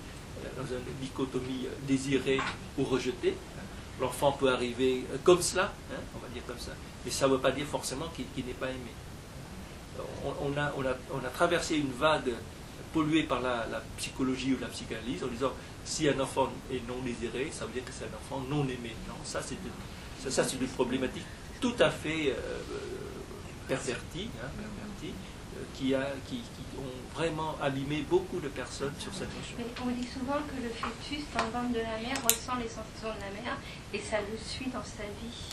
désirée ou rejetée. L'enfant peut arriver comme cela, on va dire comme ça, mais ça ne veut pas dire forcément qu'il n'est pas aimé. On a traversé une vague polluée par la psychologie ou la psychanalyse en disant si un enfant est non désiré, ça veut dire que c'est un enfant non aimé. Non, ça c'est une problématique tout à fait pervertie, qui ont vraiment abîmé beaucoup de personnes sur cette notion. Mais on dit souvent que le fœtus, dans le ventre de la mère, ressent les sensations de la mère et ça le suit dans sa vie.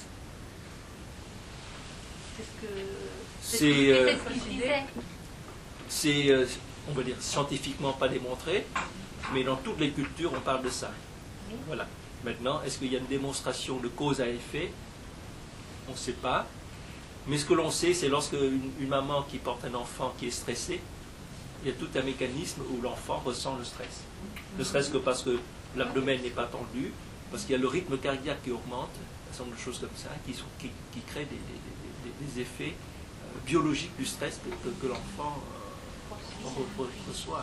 C'est on va dire, scientifiquement pas démontré, mais dans toutes les cultures, on parle de ça. Oui. Voilà. Maintenant, est-ce qu'il y a une démonstration de cause à effet? On ne sait pas. Mais ce que l'on sait, c'est lorsque une maman qui porte un enfant qui est stressé, il y a tout un mécanisme où l'enfant ressent le stress. Ne serait-ce que parce que l'abdomen n'est pas tendu, parce qu'il y a le rythme cardiaque qui augmente, un certain nombre de choses comme ça, qui créent des effets biologiques du stress que l'enfant reçoit.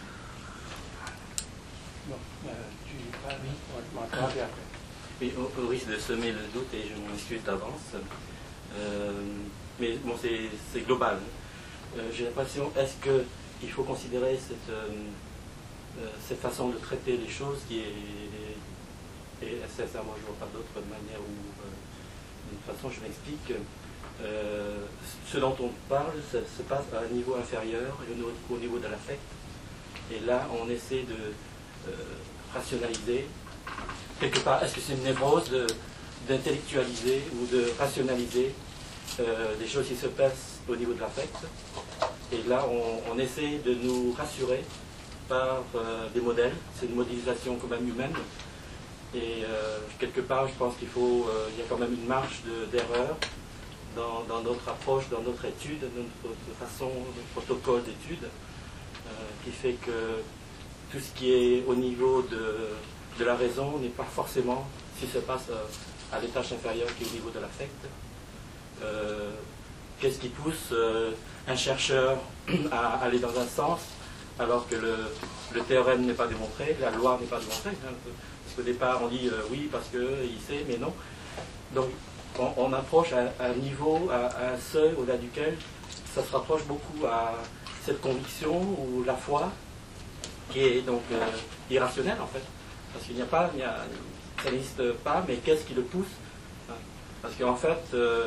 Bon, tu parles, on va parler après. Oui, au risque de semer le doute, et je m'en excuse d'avance, mais bon, c'est global. J'ai l'impression, est-ce qu'il faut considérer cette façon de traiter les choses qui est, et sincèrement, je ne vois pas d'autre manière ou d'une façon, je m'explique. Ce dont on parle se passe à un niveau inférieur, au niveau de l'affect. Et là, on essaie de rationaliser. Quelque part, est-ce que c'est une névrose d'intellectualiser ou de rationaliser des choses qui se passent au niveau de l'affect? Et là, on essaie de nous rassurer par des modèles. C'est une modélisation quand même humaine. Et quelque part, je pense il y a quand même une marge d'erreur dans notre approche, dans notre étude, dans notre façon, notre protocole d'étude, qui fait que tout ce qui est au niveau de la raison n'est pas forcément ce qui se passe à l'étage inférieur qui est au niveau de l'affect. Qu'est-ce qui pousse un chercheur à aller dans un sens alors que le théorème n'est pas démontré, la loi n'est pas démontrée, parce qu'au départ on dit oui parce qu'il sait, mais non. Donc on approche à un niveau, à un seuil au-delà duquel ça se rapproche beaucoup à cette conviction ou la foi qui est donc irrationnelle en fait, parce qu'il n'y a pas, ça n'existe pas, mais qu'est-ce qui le pousse? Parce qu'en fait,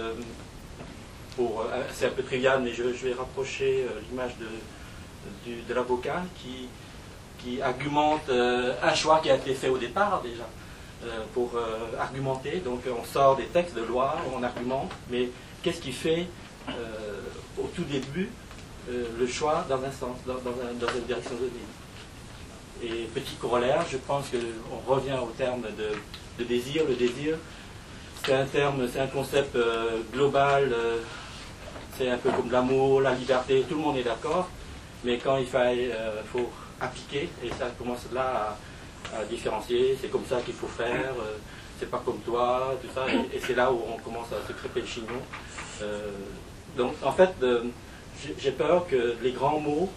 c'est un peu trivial, mais je vais rapprocher l'image de l'avocat qui argumente un choix qui a été fait au départ déjà, pour argumenter. Donc on sort des textes de loi, on argumente, mais qu'est-ce qui fait au tout début le choix dans un sens, dans une direction donnée? Et petit corollaire, je pense qu'on revient au terme de désir. Le désir, c'est un concept global, c'est un peu comme l'amour, la liberté, tout le monde est d'accord, mais quand il faut appliquer, et ça commence là à différencier, c'est comme ça qu'il faut faire, c'est pas comme toi, tout ça, et c'est là où on commence à se crêper le chignon. Donc en fait, j'ai peur que les grands mots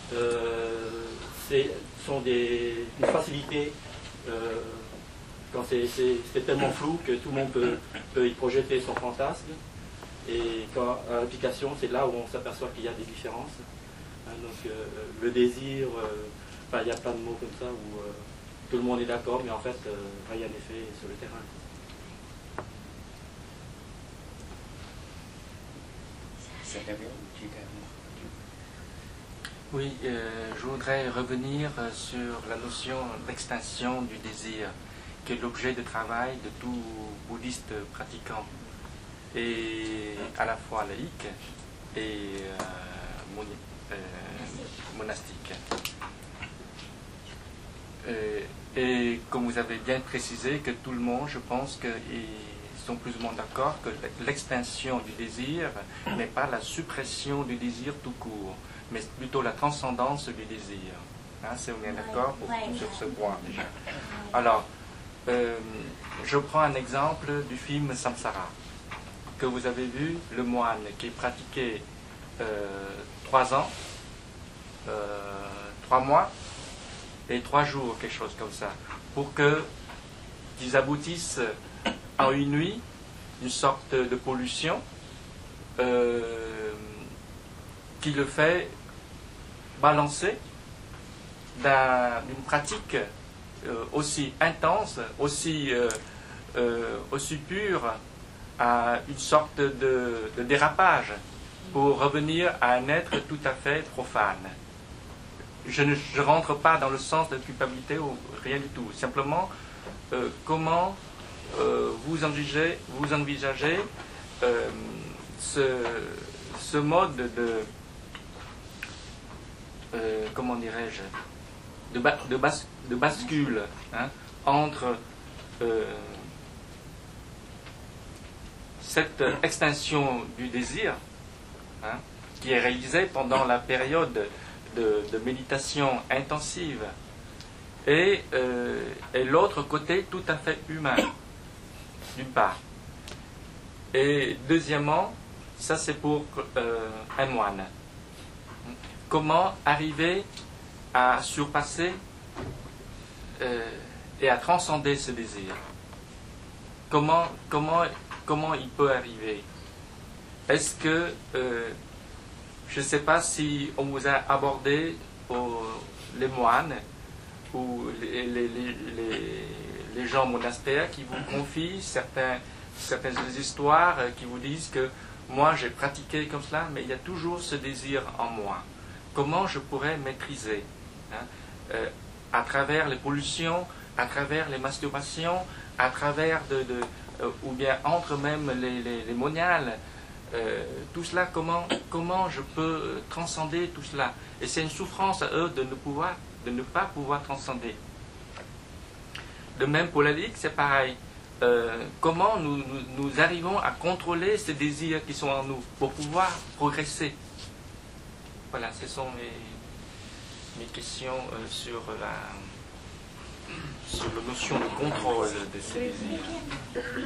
sont une facilité quand c'est tellement flou que tout le monde peut y projeter son fantasme, et quand à l'application, c'est là où on s'aperçoit qu'il y a des différences. Donc le désir, il y a plein de mots comme ça où tout le monde est d'accord, mais en fait rien n'est fait sur le terrain. Oui, je voudrais revenir sur la notion d'extinction du désir, qui est l'objet de travail de tout bouddhiste pratiquant, et à la fois laïque et monastique. Et comme vous avez bien précisé, que tout le monde, je pense qu'ils sont plus ou moins d'accord que l'extinction du désir n'est pas la suppression du désir tout court, mais plutôt la transcendance du désir. Hein, c'est bien d'accord sur ce point déjà. Alors, je prends un exemple du film Samsara, que vous avez vu, le moine qui pratiquait 3 ans, 3 mois et 3 jours, quelque chose comme ça, pour qu'ils aboutissent en une nuit, une sorte de pollution qui le fait balancer d'une pratique aussi intense, aussi pure, à une sorte de dérapage pour revenir à un être tout à fait profane. Je ne rentre pas dans le sens de culpabilité ou rien du tout. Simplement, comment vous envisagez ce mode de comment dirais-je, de bascule, hein, entre cette extinction du désir, hein, qui est réalisée pendant la période de méditation intensive, et l'autre côté tout à fait humain, d'une part. Et deuxièmement, ça c'est pour un moine. Comment arriver à surpasser et à transcender ce désir? Comment il peut arriver? Est-ce que, je ne sais pas si on vous a abordé les moines ou les gens monastères qui vous confient certaines histoires qui vous disent que moi j'ai pratiqué comme cela, mais il y a toujours ce désir en moi. Comment je pourrais maîtriser, hein, à travers les pollutions, à travers les masturbations, à travers ou bien entre même les moniales, tout cela, comment je peux transcender tout cela? Et c'est une souffrance à eux de ne pas pouvoir transcender. De même pour la ligue, c'est pareil. Comment nous arrivons à contrôler ces désirs qui sont en nous pour pouvoir progresser? Voilà, ce sont mes questions sur la notion de contrôle de ces désirs.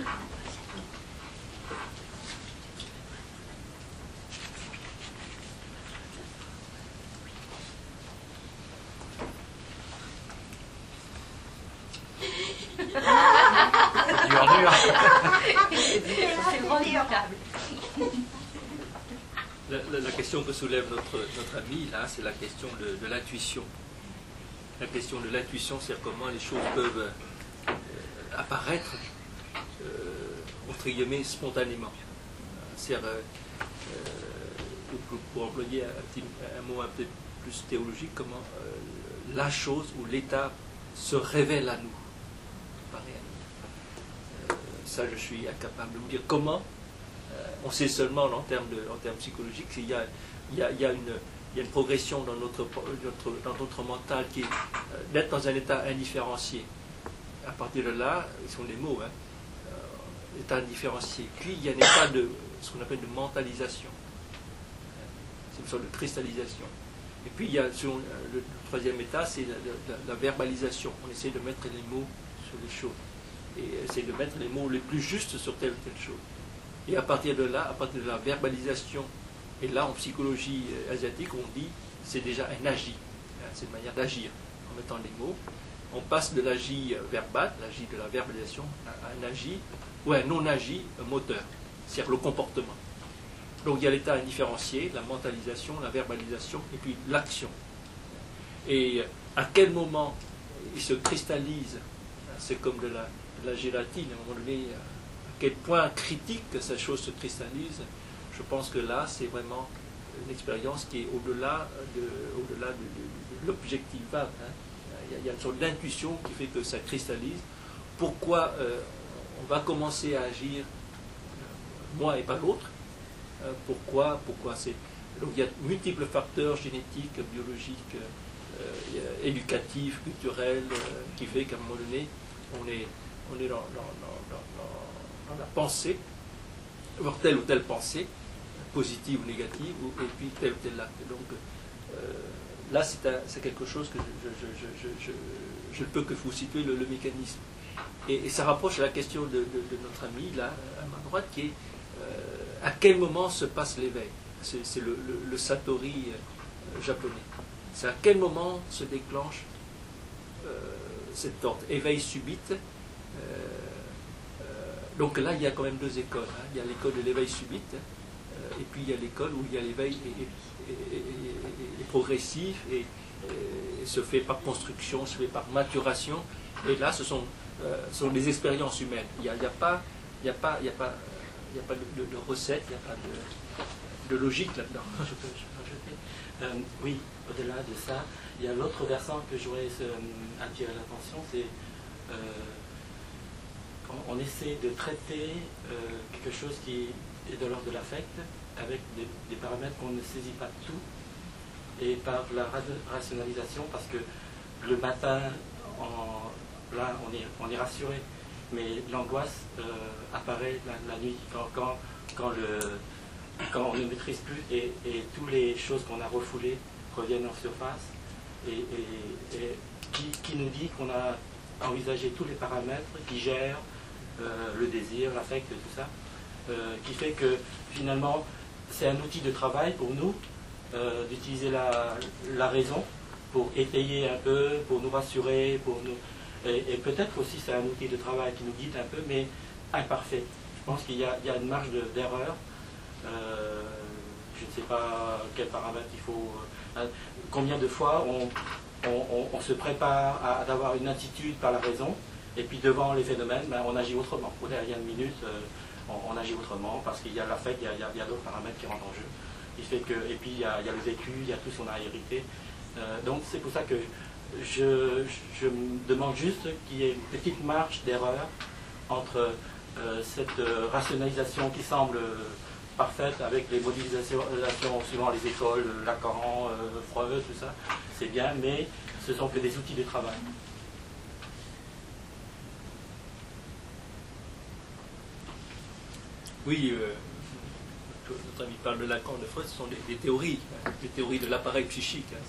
La question que soulève notre ami, là, c'est la question de l'intuition. La question de l'intuition, c'est comment les choses peuvent apparaître, entre guillemets, spontanément. Pour employer un mot un peu plus théologique, comment la chose ou l'état se révèle à nous. Ça, je suis incapable de vous dire comment. On sait seulement en termes psychologiques qu'il y a une progression dans notre mental qui est d'être dans un état indifférencié. À partir de là, ce sont des mots, hein, état indifférencié. Puis il y a un état de ce qu'on appelle de mentalisation. C'est une sorte de cristallisation. Et puis il y a le troisième état, c'est la verbalisation. On essaie de mettre les mots sur les choses. Et essayer de mettre les mots les plus justes sur telle ou telle chose. Et à partir de là, à partir de la verbalisation, et là en psychologie asiatique, on dit c'est déjà un agi, c'est une manière d'agir en mettant les mots. On passe de l'agi verbal, l'agi de la verbalisation, à un agi ou un non-agi moteur, c'est-à-dire le comportement. Donc il y a l'état indifférencié, la mentalisation, la verbalisation, et puis l'action. Et à quel moment il se cristallise, c'est comme de la gélatine, à un moment donné, à quel point critique que cette chose se cristallise, je pense que là, c'est vraiment une expérience qui est au-delà de l'objectivable. Hein. Il y a une sorte d'intuition qui fait que ça cristallise. Pourquoi on va commencer à agir, moi et pas l'autre? Pourquoi c'est... Donc il y a multiples facteurs génétiques, biologiques, éducatifs, culturels, qui fait qu'à un moment donné, on est dans la pensée, avoir telle ou telle pensée, positive ou négative, et puis tel ou tel acte. Donc là, c'est quelque chose que je ne peux que vous situer le mécanisme. Et ça rapproche à la question de notre ami, là, à ma droite, qui est à quel moment se passe l'éveil. C'est le Satori japonais. C'est à quel moment se déclenche cet ordre, éveil subite. Donc là, il y a quand même deux écoles. Hein. Il y a l'école de l'éveil subite, et puis il y a l'école où il y a l'éveil est progressif et se fait par construction, se fait par maturation. Et là, ce sont des expériences humaines. Il n'y a pas de recette, il n'y a pas de logique là-dedans. Je peux rajouter. Oui, au-delà de ça, il y a l'autre versant que je voudrais attirer l'attention, c'est quand on essaie de traiter quelque chose qui est de l'ordre de l'affect avec des paramètres qu'on ne saisit pas tout, et par la rationalisation, parce que le matin, là, on est rassuré, mais l'angoisse apparaît la nuit, quand on ne maîtrise plus, et toutes les choses qu'on a refoulées reviennent en surface, et qui nous dit qu'on a envisagé tous les paramètres qui gèrent le désir, l'affect, tout ça, qui fait que finalement c'est un outil de travail pour nous, d'utiliser la raison pour étayer un peu, pour nous rassurer, et peut-être aussi c'est un outil de travail qui nous guide un peu, mais imparfait. Je pense qu'il y a une marge d'erreur. Je ne sais pas quel paramètre il faut. Combien de fois on se prépare à d'avoir une attitude par la raison, et puis devant les phénomènes, on agit autrement. Au dernière minute, on agit autrement parce qu'il y a l'affect, il y a d'autres paramètres qui rentrent en jeu. Il fait que, et puis il y a le vécu, il y a tout ce qu'on a hérité. Donc c'est pour ça que je me demande juste qu'il y ait une petite marge d'erreur entre cette rationalisation qui semble parfaite avec les modélisations suivant les écoles, Lacan, Freud, tout ça, c'est bien, mais ce sont que des outils de travail. Oui, notre ami parle de Lacan, de Freud, ce sont des théories, hein, des théories de l'appareil psychique. Hein,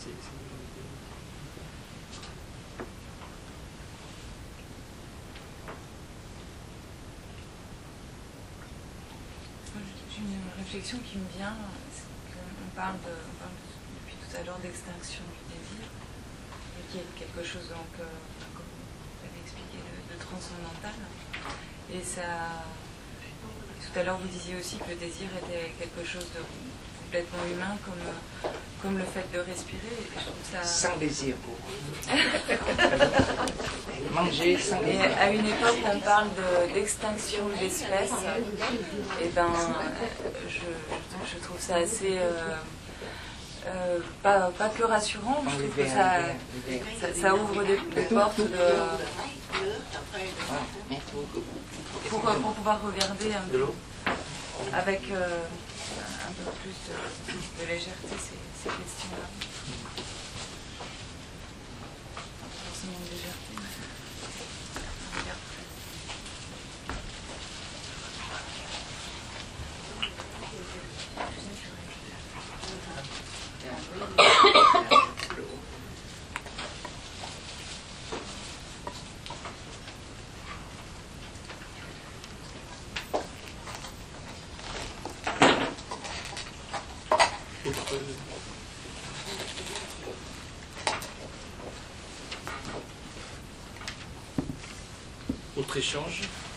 J'ai une réflexion qui me vient, c'est qu'on parle depuis tout à l'heure d'extinction du désir, et qui est quelque chose, donc, comme vous avez expliqué, de transcendantal. Et ça... Tout à l'heure, vous disiez aussi que le désir était quelque chose de complètement humain, comme le fait de respirer. Et je trouve ça... Sans désir. Manger sans désir. Et à une époque, on parle d'extinction de l'espèce. Et ben, je trouve ça assez... pas que rassurant, je trouve que ça ouvre des portes pour pouvoir regarder un peu avec un peu plus de légèreté ces questions-là. Pas forcément de légèreté, mais un regard Autre échange.